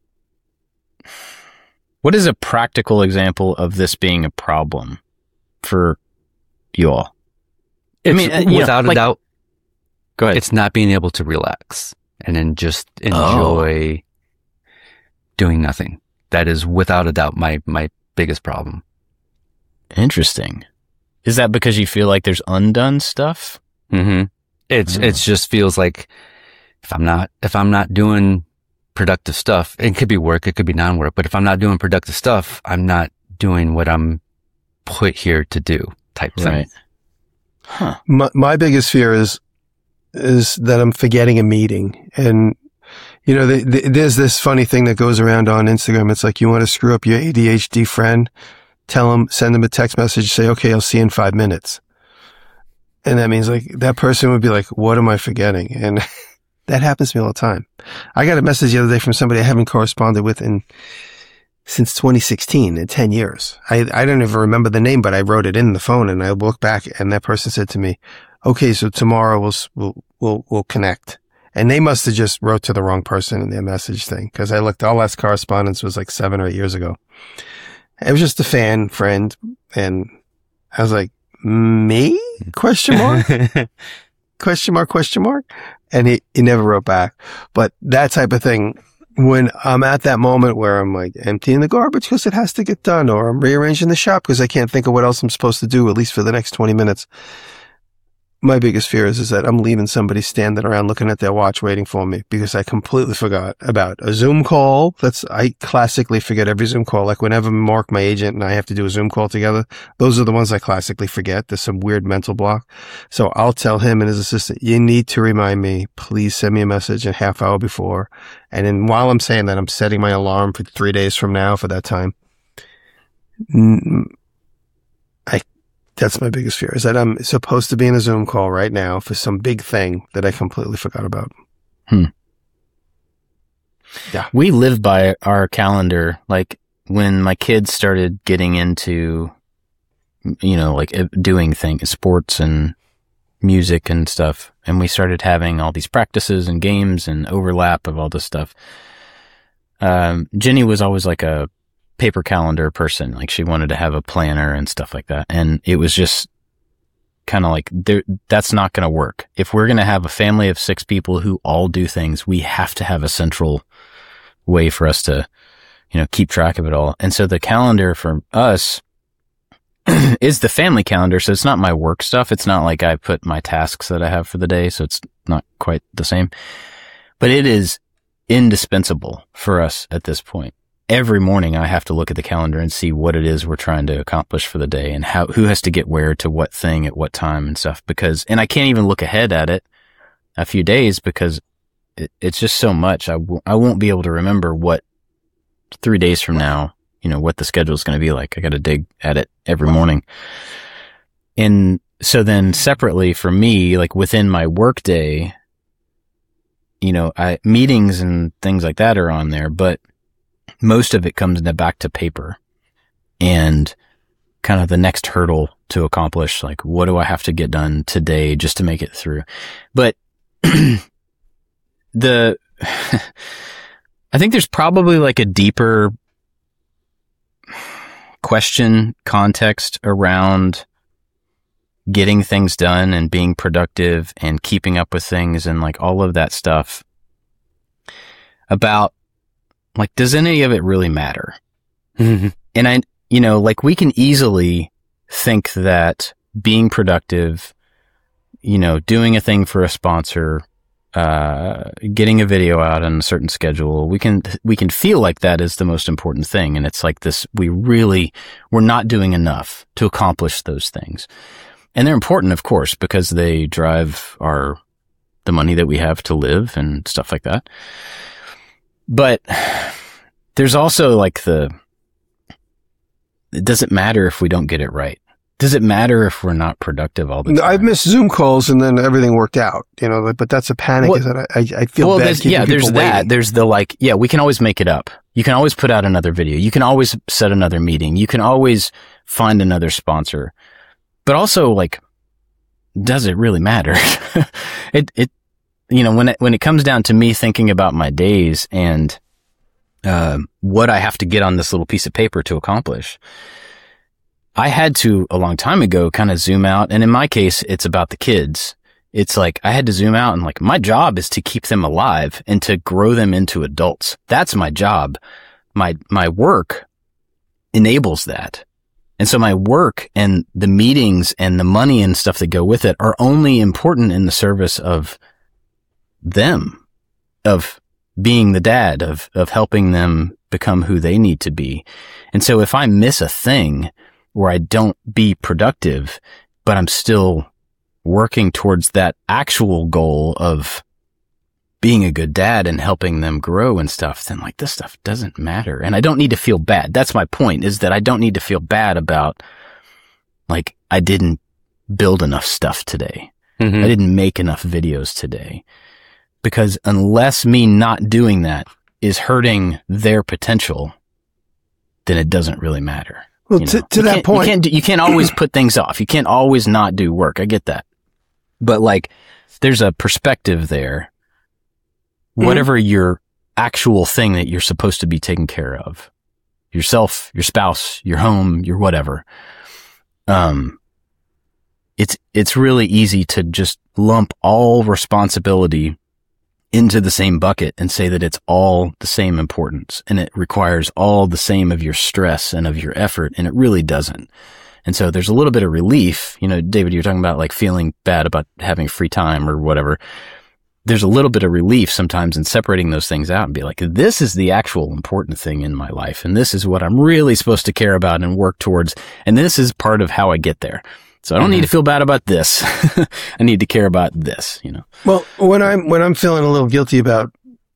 what is a practical example of this being a problem for you all? It's, mean, uh, you know, without like- a doubt, Go ahead. it's not being able to relax and then just enjoy doing nothing. That is without a doubt my, my biggest problem. Interesting. Is that because you feel like there's undone stuff? Mm-hmm. It's, Oh. it just feels like if I'm not, if I'm not doing productive stuff, it could be work, it could be non-work, but if I'm not doing productive stuff, I'm not doing what I'm put here to do type thing. Right. Huh. My, my biggest fear is, is that I'm forgetting a meeting. And, you know, the, the, there's this funny thing that goes around on Instagram. It's like, you want to screw up your A D H D friend, tell them, send them a text message, say, okay, I'll see you in five minutes. And that means like that person would be like, what am I forgetting? And that happens to me all the time. I got a message the other day from somebody I haven't corresponded with in since twenty sixteen, in ten years. I, I don't even remember the name, but I wrote it in the phone and I looked back and that person said to me, okay, so tomorrow we'll, we'll, we'll, we'll connect. And they must have just wrote to the wrong person in their message thing. Cause I looked, all last correspondence was like seven or eight years ago. It was just a fan friend. And I was like, me? Question mark? question mark, question mark. And he, he never wrote back. But that type of thing, when I'm at that moment where I'm like emptying the garbage because it has to get done, or I'm rearranging the shop because I can't think of what else I'm supposed to do, at least for the next twenty minutes. My biggest fear is, is that I'm leaving somebody standing around looking at their watch waiting for me because I completely forgot about a Zoom call. That's, I classically forget every Zoom call. Like whenever Mark, my agent, and I have to do a Zoom call together, those are the ones I classically forget. There's some weird mental block. So I'll tell him and his assistant, you need to remind me, please send me a message a half hour before. And then while I'm saying that, I'm setting my alarm for three days from now for that time. I That's my biggest fear, is that I'm supposed to be in a Zoom call right now for some big thing that I completely forgot about. Hmm. Yeah. We live by our calendar. Like when my kids started getting into, you know, like doing things, sports and music and stuff, and we started having all these practices and games and overlap of all this stuff. Um, Jenny was always like a paper calendar person. Like she wanted to have a planner and stuff like that. And it was just kind of like, there, that's not going to work. If we're going to have a family of six people who all do things, we have to have a central way for us to, you know, keep track of it all. And so the calendar for us is the family calendar. So it's not my work stuff. It's not like I put my tasks that I have for the day. So it's not quite the same, but it is indispensable for us at this point. Every morning I have to look at the calendar and see what it is we're trying to accomplish for the day and how, who has to get where to what thing at what time and stuff, because, and I can't even look ahead at it a few days because it, it's just so much. I w- I won't be able to remember what three days from now, you know, what the schedule is going to be like. I got to dig at it every morning. And so then separately for me, like within my work day, you know, I, meetings and things like that are on there, but most of it comes back to paper and kind of the next hurdle to accomplish. Like, what do I have to get done today just to make it through? But the, I think there's probably like a deeper question context around getting things done and being productive and keeping up with things and like all of that stuff about like, does any of it really matter? Mm-hmm. And I, you know, like we can easily think that being productive, you know, doing a thing for a sponsor, uh, getting a video out on a certain schedule, we can, we can feel like that is the most important thing. And it's like this, we really, we're not doing enough to accomplish those things. And they're important, of course, because they drive our, the money that we have to live and stuff like that. But there's also like the, it doesn't matter if we don't get it right. Does it matter if we're not productive all the time? I've missed Zoom calls and then everything worked out, you know, but that's a panic. Well, is that I, I feel well, bad there's, keeping yeah, people there's waiting. that. There's the like, yeah, we can always make it up. You can always put out another video. You can always set another meeting. You can always find another sponsor. But also like, does it really matter? it, it, you know, when it, when it comes down to me thinking about my days and, uh, what I have to get on this little piece of paper to accomplish, I had to a long time ago kind of zoom out. And in my case, it's about the kids. It's like I had to zoom out and like my job is to keep them alive and to grow them into adults. That's my job. My, my work enables that. And so my work and the meetings and the money and stuff that go with it are only important in the service of them, of being the dad, of, of helping them become who they need to be. And so if I miss a thing where I don't be productive, but I'm still working towards that actual goal of being a good dad and helping them grow and stuff, then like this stuff doesn't matter. And I don't need to feel bad. That's my point, is that I don't need to feel bad about like I didn't build enough stuff today. Mm-hmm. I didn't make enough videos today. Because unless me not doing that is hurting their potential, then it doesn't really matter. Well, you know? to, to you that point, you can't, do, you can't always put things off. You can't always not do work. I get that. But like, there's a perspective there. Whatever mm-hmm. your actual thing that you're supposed to be taking care of, yourself, your spouse, your home, your whatever, um, it's, it's really easy to just lump all responsibility into the same bucket and say that it's all the same importance and it requires all the same of your stress and of your effort. And it really doesn't. And so there's a little bit of relief. You know, David, you're talking about like feeling bad about having free time or whatever. There's a little bit of relief sometimes in separating those things out and be like, this is the actual important thing in my life. And this is what I'm really supposed to care about and work towards. And this is part of how I get there. So I don't mm-hmm. need to feel bad about this. I need to care about this, you know? Well, when I'm, when I'm feeling a little guilty about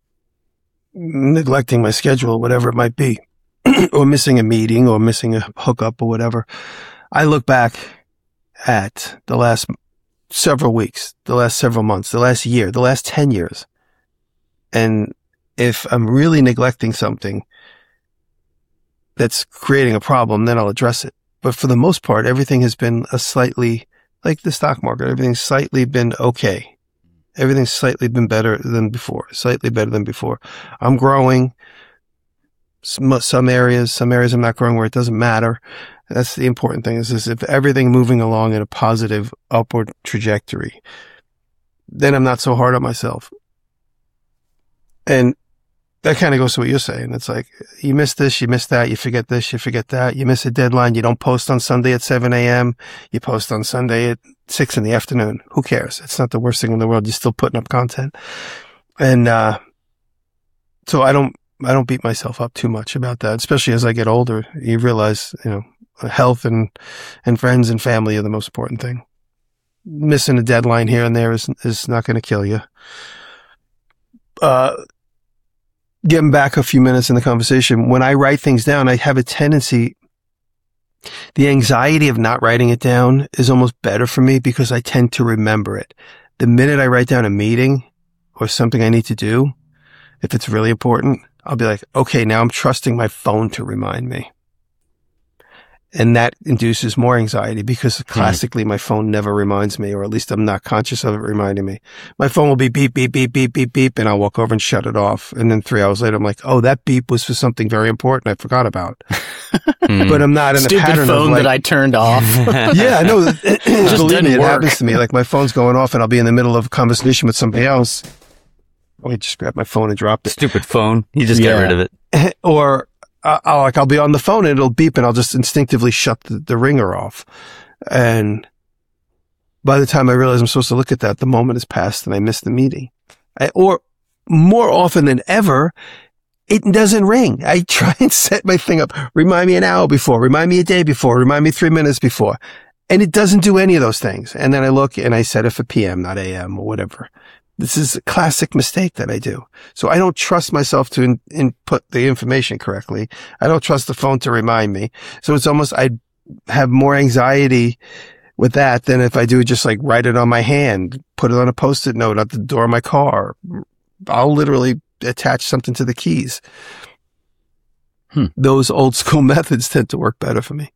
neglecting my schedule, whatever it might be, or missing a meeting or missing a hookup or whatever, I look back at the last several weeks, the last several months, the last year, the last ten years. And if I'm really neglecting something that's creating a problem, then I'll address it. But for the most part, everything has been a slightly, like the stock market, everything's slightly been okay. Everything's slightly been better than before, slightly better than before. I'm growing. some, some areas, some areas I'm not growing where it doesn't matter. That's the important thing is, is if everything moving along in a positive upward trajectory, then I'm not so hard on myself. And that kind of goes to what you're saying. It's like, you miss this, you miss that, you forget this, you forget that, you miss a deadline, you don't post on Sunday at seven a.m., you post on Sunday at six in the afternoon. Who cares? It's not the worst thing in the world. You're still putting up content. And, uh, so I don't, I don't beat myself up too much about that, especially as I get older. You realize, you know, health and, and friends and family are the most important thing. Missing a deadline here and there is, is not going to kill you. Uh, getting back a few minutes in the conversation, when I write things down, I have a tendency, the anxiety of not writing it down is almost better for me because I tend to remember it. The minute I write down a meeting or something I need to do, if it's really important, I'll be like, okay, now I'm trusting my phone to remind me. And that induces more anxiety because classically mm. my phone never reminds me, or at least I'm not conscious of it reminding me. My phone will be beep, beep, beep, beep, beep, beep, and I'll walk over and shut it off. And then three hours later, I'm like, oh, that beep was for something very important I forgot about. mm. But I'm not in Stupid a pattern phone of like, that I turned off. yeah, no, believe me, it work. happens to me. Like my phone's going off and I'll be in the middle of a conversation with somebody else. Oh, I just grabbed my phone and dropped it. Stupid phone. You just yeah. get rid of it. Or, Uh, I'll, like I'll be on the phone and it'll beep and I'll just instinctively shut the, the ringer off. And by the time I realize I'm supposed to look at that, the moment has passed and I missed the meeting. I, or more often than ever, it doesn't ring. I try and set my thing up. Remind me an hour before, remind me a day before, remind me three minutes before. And it doesn't do any of those things. And then I look and I set it for P M, not A M or whatever. This is a classic mistake that I do. So I don't trust myself to in, input the information correctly. I don't trust the phone to remind me. So it's almost, I have more anxiety with that than if I do just like write it on my hand, put it on a post-it note at the door of my car. I'll literally attach something to the keys. Hmm. Those old school methods tend to work better for me.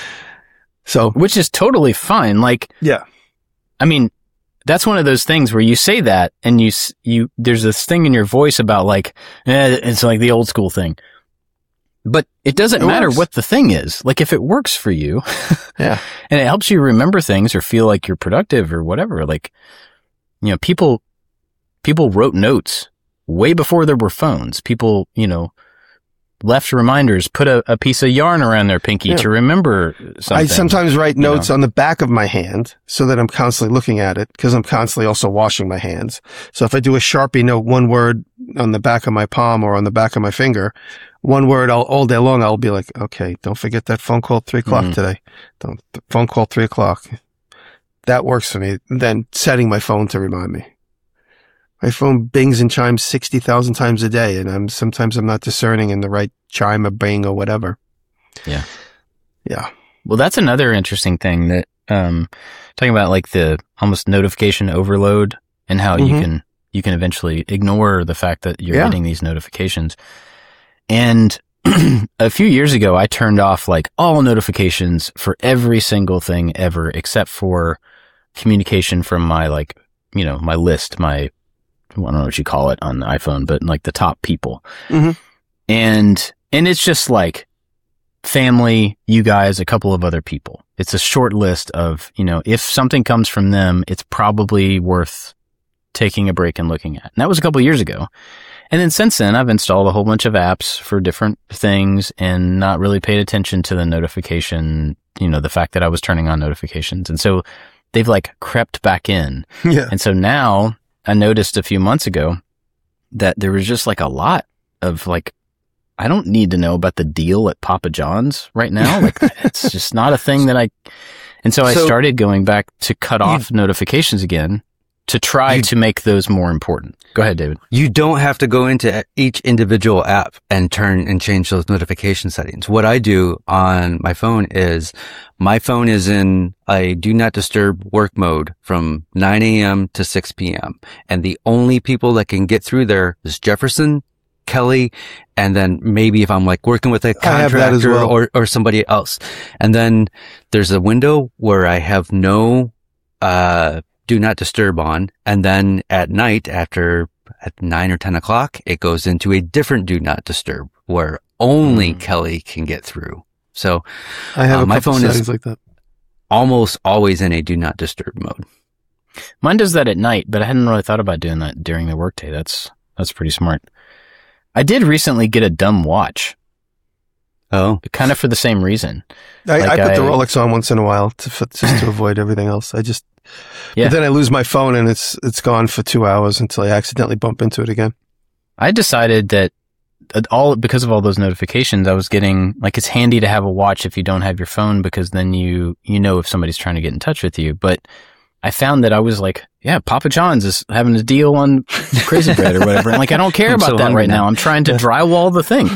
So, which is totally fine. Like, yeah, I mean, that's one of those things where you say that and you, you, there's this thing in your voice about like, eh, it's like the old school thing, but it doesn't it matter works. What the thing is. Like if it works for you, yeah, and it helps you remember things or feel like you're productive or whatever, like, you know, people, people wrote notes way before there were phones. People, you know, left reminders, put a, a piece of yarn around their pinky yeah. to remember something. I sometimes write notes know? on the back of my hand so that I'm constantly looking at it because I'm constantly also washing my hands. So if I do a Sharpie note, one word on the back of my palm or on the back of my finger, one word all, all day long, I'll be like, okay, don't forget that phone call at three o'clock mm. today. Don't phone call three o'clock. That works for me. Then setting my phone to remind me. My phone bings and chimes sixty thousand times a day, and I'm sometimes I'm not discerning in the right chime or bing or whatever. Yeah. Yeah. Well, that's another interesting thing that, um, talking about like the almost notification overload and how mm-hmm. you can, you can eventually ignore the fact that you're yeah. getting these notifications. And a few years ago, I turned off like all notifications for every single thing ever, except for communication from my like, you know, my list, my, I don't know what you call it on the iPhone, but like the top people. Mm-hmm. And, and it's just like family, you guys, a couple of other people. It's a short list of, you know, if something comes from them, it's probably worth taking a break and looking at. And that was a couple of years ago. And then since then, I've installed a whole bunch of apps for different things and not really paid attention to the notification, you know, the fact that I was turning on notifications. And so they've like crept back in. Yeah. And so now, I noticed a few months ago that there was just like a lot of like, I don't need to know about the deal at Papa John's right now. Like it's just not a thing that I, and so, so I started going back to cut off you, notifications again to try you, to make those more important. Go ahead, David. You don't have to go into each individual app and turn and change those notification settings. What I do on my phone is my phone is in a do not disturb work mode from nine a.m. to six p.m. And the only people that can get through there is Jefferson, Kelly, and then maybe if I'm like working with a contractor well. or, or somebody else. And then there's a window where I have no, uh, do not disturb on. And then at night after at nine or ten o'clock, it goes into a different do not disturb where only mm. Kelly can get through. So I have uh, a my couple phone settings is like that. Almost always in a do not disturb mode. Mine does that at night, but I hadn't really thought about doing that during the workday. That's, that's pretty smart. I did recently get a dumb watch. Oh, kind of for the same reason. I, like I put I, the Rolex on once in a while to, just to avoid everything else. I just, yeah. But then I lose my phone and it's, it's gone for two hours until I accidentally bump into it again. I decided that all, because of all those notifications, I was getting, like, it's handy to have a watch if you don't have your phone because then you, you know if somebody's trying to get in touch with you. But I found that I was like, yeah, Papa John's is having a deal on Crazy Bread or whatever. And like, I don't care about so that right now. now. I'm trying to drywall the thing.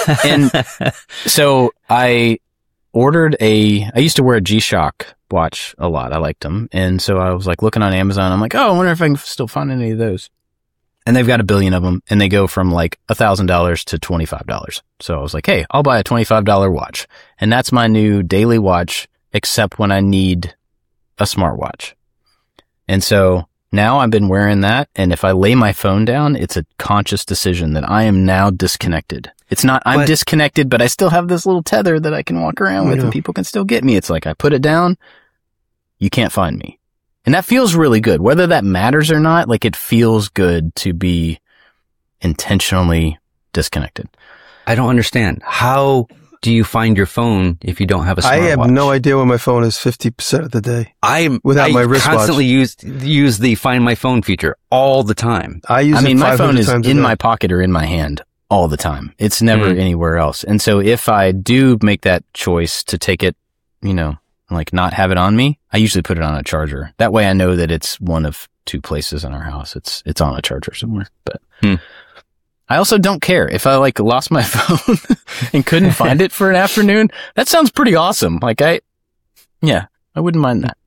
And so I ordered a, I used to wear a G-Shock watch a lot. I liked them. And so I was like looking on Amazon. I'm like, oh, I wonder if I can still find any of those. And they've got a billion of them and they go from like a thousand dollars to twenty-five dollars. So I was like, hey, I'll buy a twenty-five dollars watch. And that's my new daily watch, except when I need a smartwatch. And so now I've been wearing that. And if I lay my phone down, it's a conscious decision that I am now disconnected. It's not, I'm but, disconnected, but I still have this little tether that I can walk around with and people can still get me. It's like I put it down. You can't find me. And that feels really good. Whether that matters or not, like it feels good to be intentionally disconnected. I don't understand. How do you find your phone if you don't have a smartwatch? I have no idea where my phone is fifty percent of the day. I without I my wristwatch. constantly use use the Find My Phone feature all the time. I use. I mean, it my phone is in day. my pocket or in my hand all the time. It's never mm. anywhere else. And so if I do make that choice to take it, you know, like not have it on me, I usually put it on a charger. That way I know that it's one of two places in our house. It's, it's on a charger somewhere, but hmm. I also don't care if I like lost my phone and couldn't find it for an afternoon. That sounds pretty awesome. Like I, yeah, I wouldn't mind that.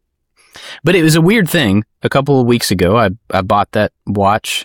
But it was a weird thing. A couple of weeks ago, I, I bought that watch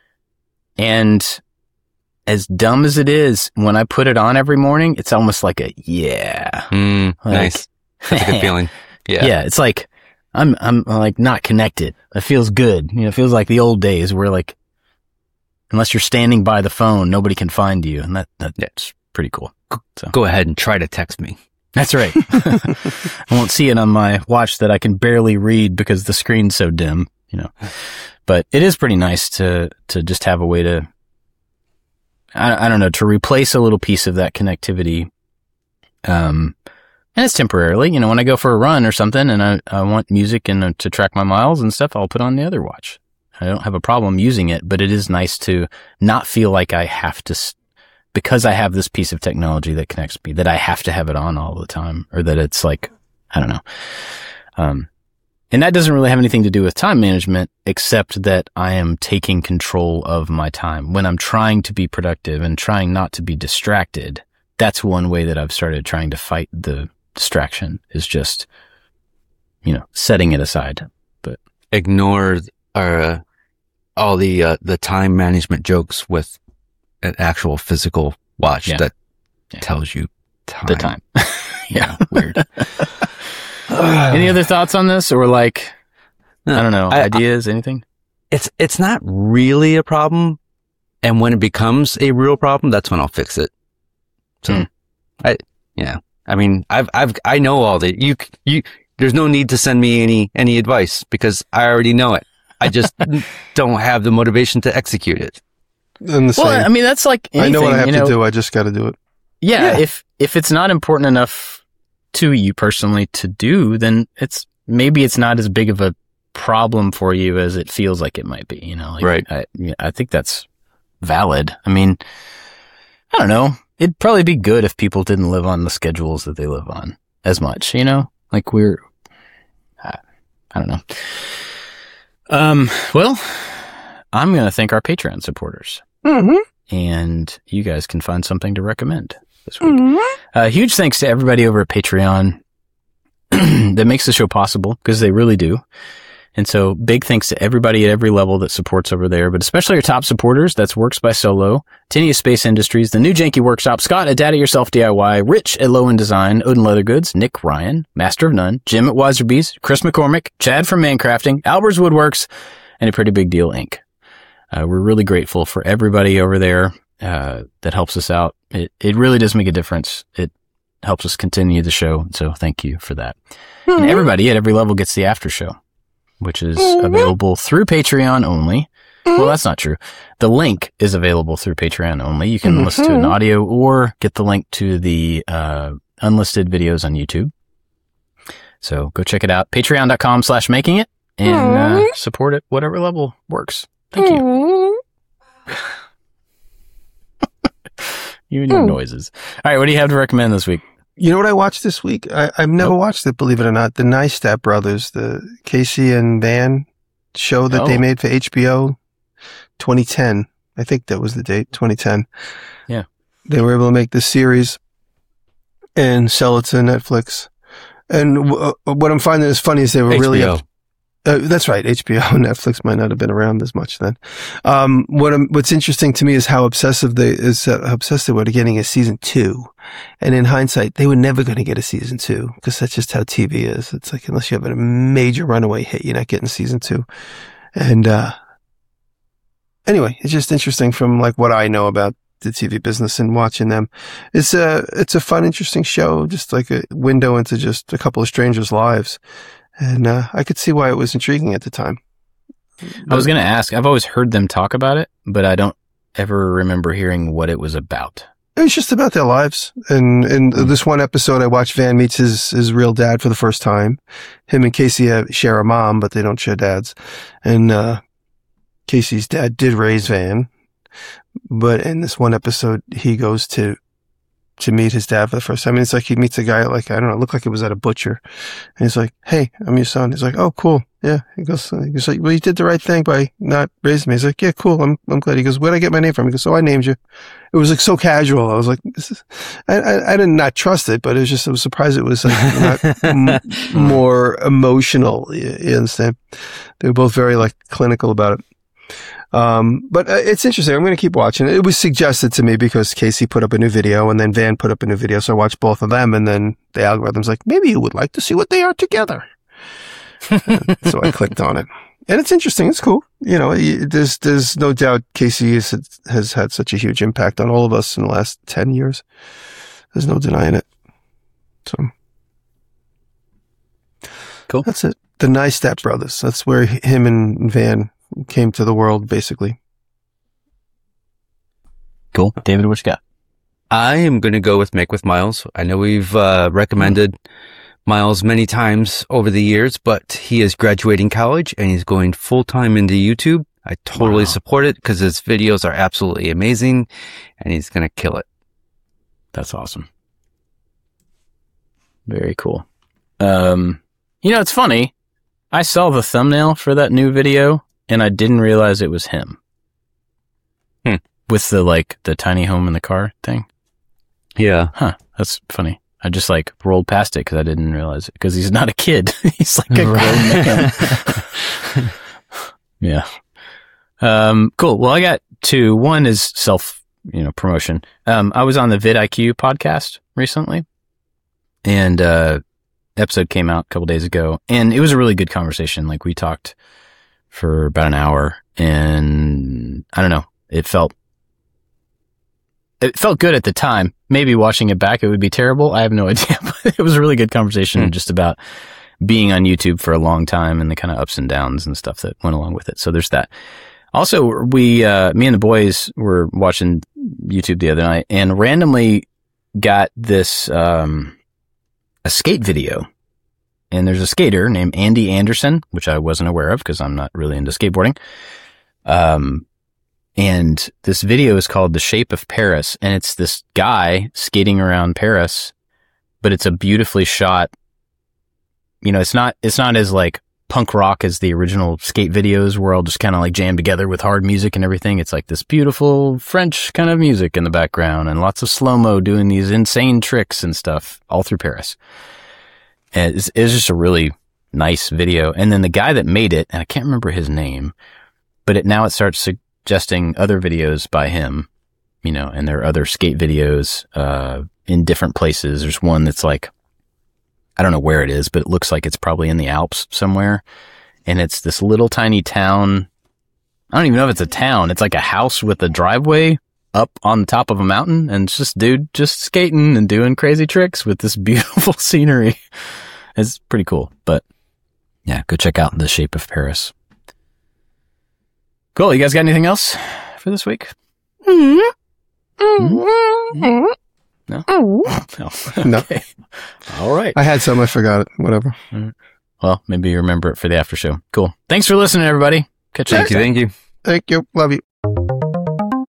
and as dumb as it is, when I put it on every morning, it's almost like a, yeah. Mm, like, nice. That's a good feeling. Yeah. Yeah. It's like, I'm, I'm like not connected. It feels good. You know, it feels like the old days where like, unless you're standing by the phone, nobody can find you. And that, that that's pretty cool. So go ahead and try to text me. That's right. I won't see it on my watch that I can barely read because the screen's so dim, you know, but it is pretty nice to, to just have a way to, I, I don't know, to replace a little piece of that connectivity. Um, And it's temporarily, you know, when I go for a run or something and I, I want music and uh, to track my miles and stuff, I'll put on the other watch. I don't have a problem using it, but it is nice to not feel like I have to, because I have this piece of technology that connects me, that I have to have it on all the time or that it's like, I don't know. Um, and that doesn't really have anything to do with time management, except that I am taking control of my time when I'm trying to be productive and trying not to be distracted. That's one way that I've started trying to fight the distraction is just, you know, setting it aside. But ignore uh, all the uh, the time management jokes with an actual physical watch yeah. that yeah. tells you time. The time. Yeah, weird. Any other thoughts on this, or like, no, I don't know, I, ideas, I, anything? It's it's not really a problem, and when it becomes a real problem, that's when I'll fix it. So, mm. I yeah. I mean, I've, I've, I know all the, you, you, there's no need to send me any, any advice because I already know it. I just don't have the motivation to execute it. And the well, same. I mean, that's like anything, I know what I have you to know, do. I just got to do it. Yeah, yeah. If, if it's not important enough to you personally to do, then it's, maybe it's not as big of a problem for you as it feels like it might be, you know, like, right. I, I think that's valid. I mean, I don't know. It'd probably be good if people didn't live on the schedules that they live on as much, you know? Like we're, I, I don't know. Um, well, I'm going to thank our Patreon supporters. Mm-hmm. And you guys can find something to recommend this week. Mm-hmm. Uh, huge thanks to everybody over at Patreon that makes the show possible, because they really do. And so big thanks to everybody at every level that supports over there, but especially our top supporters. That's Works by Solo, Tinia Space Industries, The New Janky Workshop, Scott at Daddy Yourself D I Y, Rich at Low End Design, Odin Leather Goods, Nick Ryan, Master of None, Jim at Wiserbees, Chris McCormick, Chad from Mancrafting, Albert's Woodworks, and A Pretty Big Deal Incorporated. Uh, we're really grateful for everybody over there uh, that helps us out. It it really does make a difference. It helps us continue the show. So thank you for that. Mm-hmm. And everybody at every level gets the after show, which is mm-hmm. available through Patreon only. Mm-hmm. Well, that's not true. The link is available through Patreon only. You can mm-hmm. listen to an audio or get the link to the uh, unlisted videos on YouTube. So go check it out. Patreon.com slash making it and uh, support it whatever level works. Thank you. You and your noises. All right, what do you have to recommend this week? You know what I watched this week? I, I've never nope. watched it, believe it or not. The Neistat brothers, the Casey and Van show that oh. they made for H B O, twenty ten. I think that was the date, twenty ten. Yeah. They were able to make this series and sell it to Netflix. And w- what I'm finding is funny is they were H B O. really up, uh, that's right. H B O and Netflix might not have been around as much then. Um, what I'm, what's interesting to me is how obsessive they is uh, how obsessed they were to getting a season two. And in hindsight, they were never going to get a season two because that's just how T V is. It's like unless you have a major runaway hit, you're not getting season two. And uh, anyway, it's just interesting from like what I know about the T V business and watching them. It's a it's a fun, interesting show, just like a window into just a couple of strangers' lives. And uh, I could see why it was intriguing at the time. I was going to ask, I've always heard them talk about it, but I don't ever remember hearing what it was about. It was just about their lives. And in mm. this one episode, I watched Van meets his, his real dad for the first time. Him and Casey have, share a mom, but they don't share dads. And uh, Casey's dad did raise Van. But in this one episode, he goes to to meet his dad for the first time. I mean, it's like he meets a guy, like, I don't know, it looked like it was at a butcher. And he's like, hey, I'm your son. He's like, oh, cool. Yeah. He goes, he's like, well, you did the right thing by not raising me. He's like, yeah, cool. I'm, I'm glad. He goes, where'd I get my name from? He goes, oh, I named you. It was like so casual. I was like, this is, I, I, I did not trust it, but it was just, I was surprised it was like not m- more emotional. You, you understand? They were both very like clinical about it. Um, but uh, it's interesting. I'm going to keep watching it. It was suggested to me because Casey put up a new video and then Van put up a new video. So I watched both of them and then the algorithm's like, maybe you would like to see what they are together. So I clicked on it and it's interesting. It's cool. You know, there's, there's no doubt Casey is, has had such a huge impact on all of us in the last ten years. There's no denying it. So. Cool. That's it. The Neistat brothers. That's where him and Van came to the world, basically. Cool. David, what you got? I am going to go with Make with Miles. I know we've uh, recommended Miles many times over the years, but he is graduating college and he's going full-time into YouTube. I totally wow. support it because his videos are absolutely amazing and he's going to kill it. That's awesome. Very cool. Um, you know, it's funny. I saw the thumbnail for that new video and I didn't realize it was him. Hmm. With the, like, the tiny home in the car thing. Yeah. Huh. That's funny. I just, like, rolled past it because I didn't realize it. Because he's not a kid. He's like a grown man. Yeah. Um, cool. Well, I got two. One is self, you know, promotion. Um, I was on the vidIQ podcast recently. And, uh, episode came out a couple days ago. And it was a really good conversation. Like, we talked for about an hour and I don't know, it felt, it felt good at the time. Maybe watching it back, it would be terrible. I have no idea, but it was a really good conversation mm. just about being on YouTube for a long time and the kind of ups and downs and stuff that went along with it. So there's that. Also, we, uh, me and the boys were watching YouTube the other night and randomly got this, um, a skate video. And there's a skater named Andy Anderson, which I wasn't aware of because I'm not really into skateboarding. Um, and this video is called The Shape of Paris. And it's this guy skating around Paris, but it's a beautifully shot. You know, it's not, it's not as like punk rock as the original skate videos where all just kind of like jammed together with hard music and everything. It's like this beautiful French kind of music in the background and lots of slow-mo doing these insane tricks and stuff all through Paris. And it's, it's just a really nice video. And then the guy that made it, and I can't remember his name, but it now it starts suggesting other videos by him, you know, and there are other skate videos, uh, in different places. There's one that's like, I don't know where it is, but it looks like it's probably in the Alps somewhere. And it's this little tiny town I don't even know if it's a town. It's like a house with a driveway up on the top of a mountain, and it's just dude just skating and doing crazy tricks with this beautiful scenery. It's pretty cool. But yeah, go check out The Shape of Paris. Cool. You guys got anything else for this week? Mm-hmm. Mm-hmm. No? No. No. Okay. All right. I had some, I forgot it. Whatever. Well, maybe you remember it for the after show. Cool. Thanks for listening, everybody. Catch you Thank next you. time. Thank you. Thank you. Love you.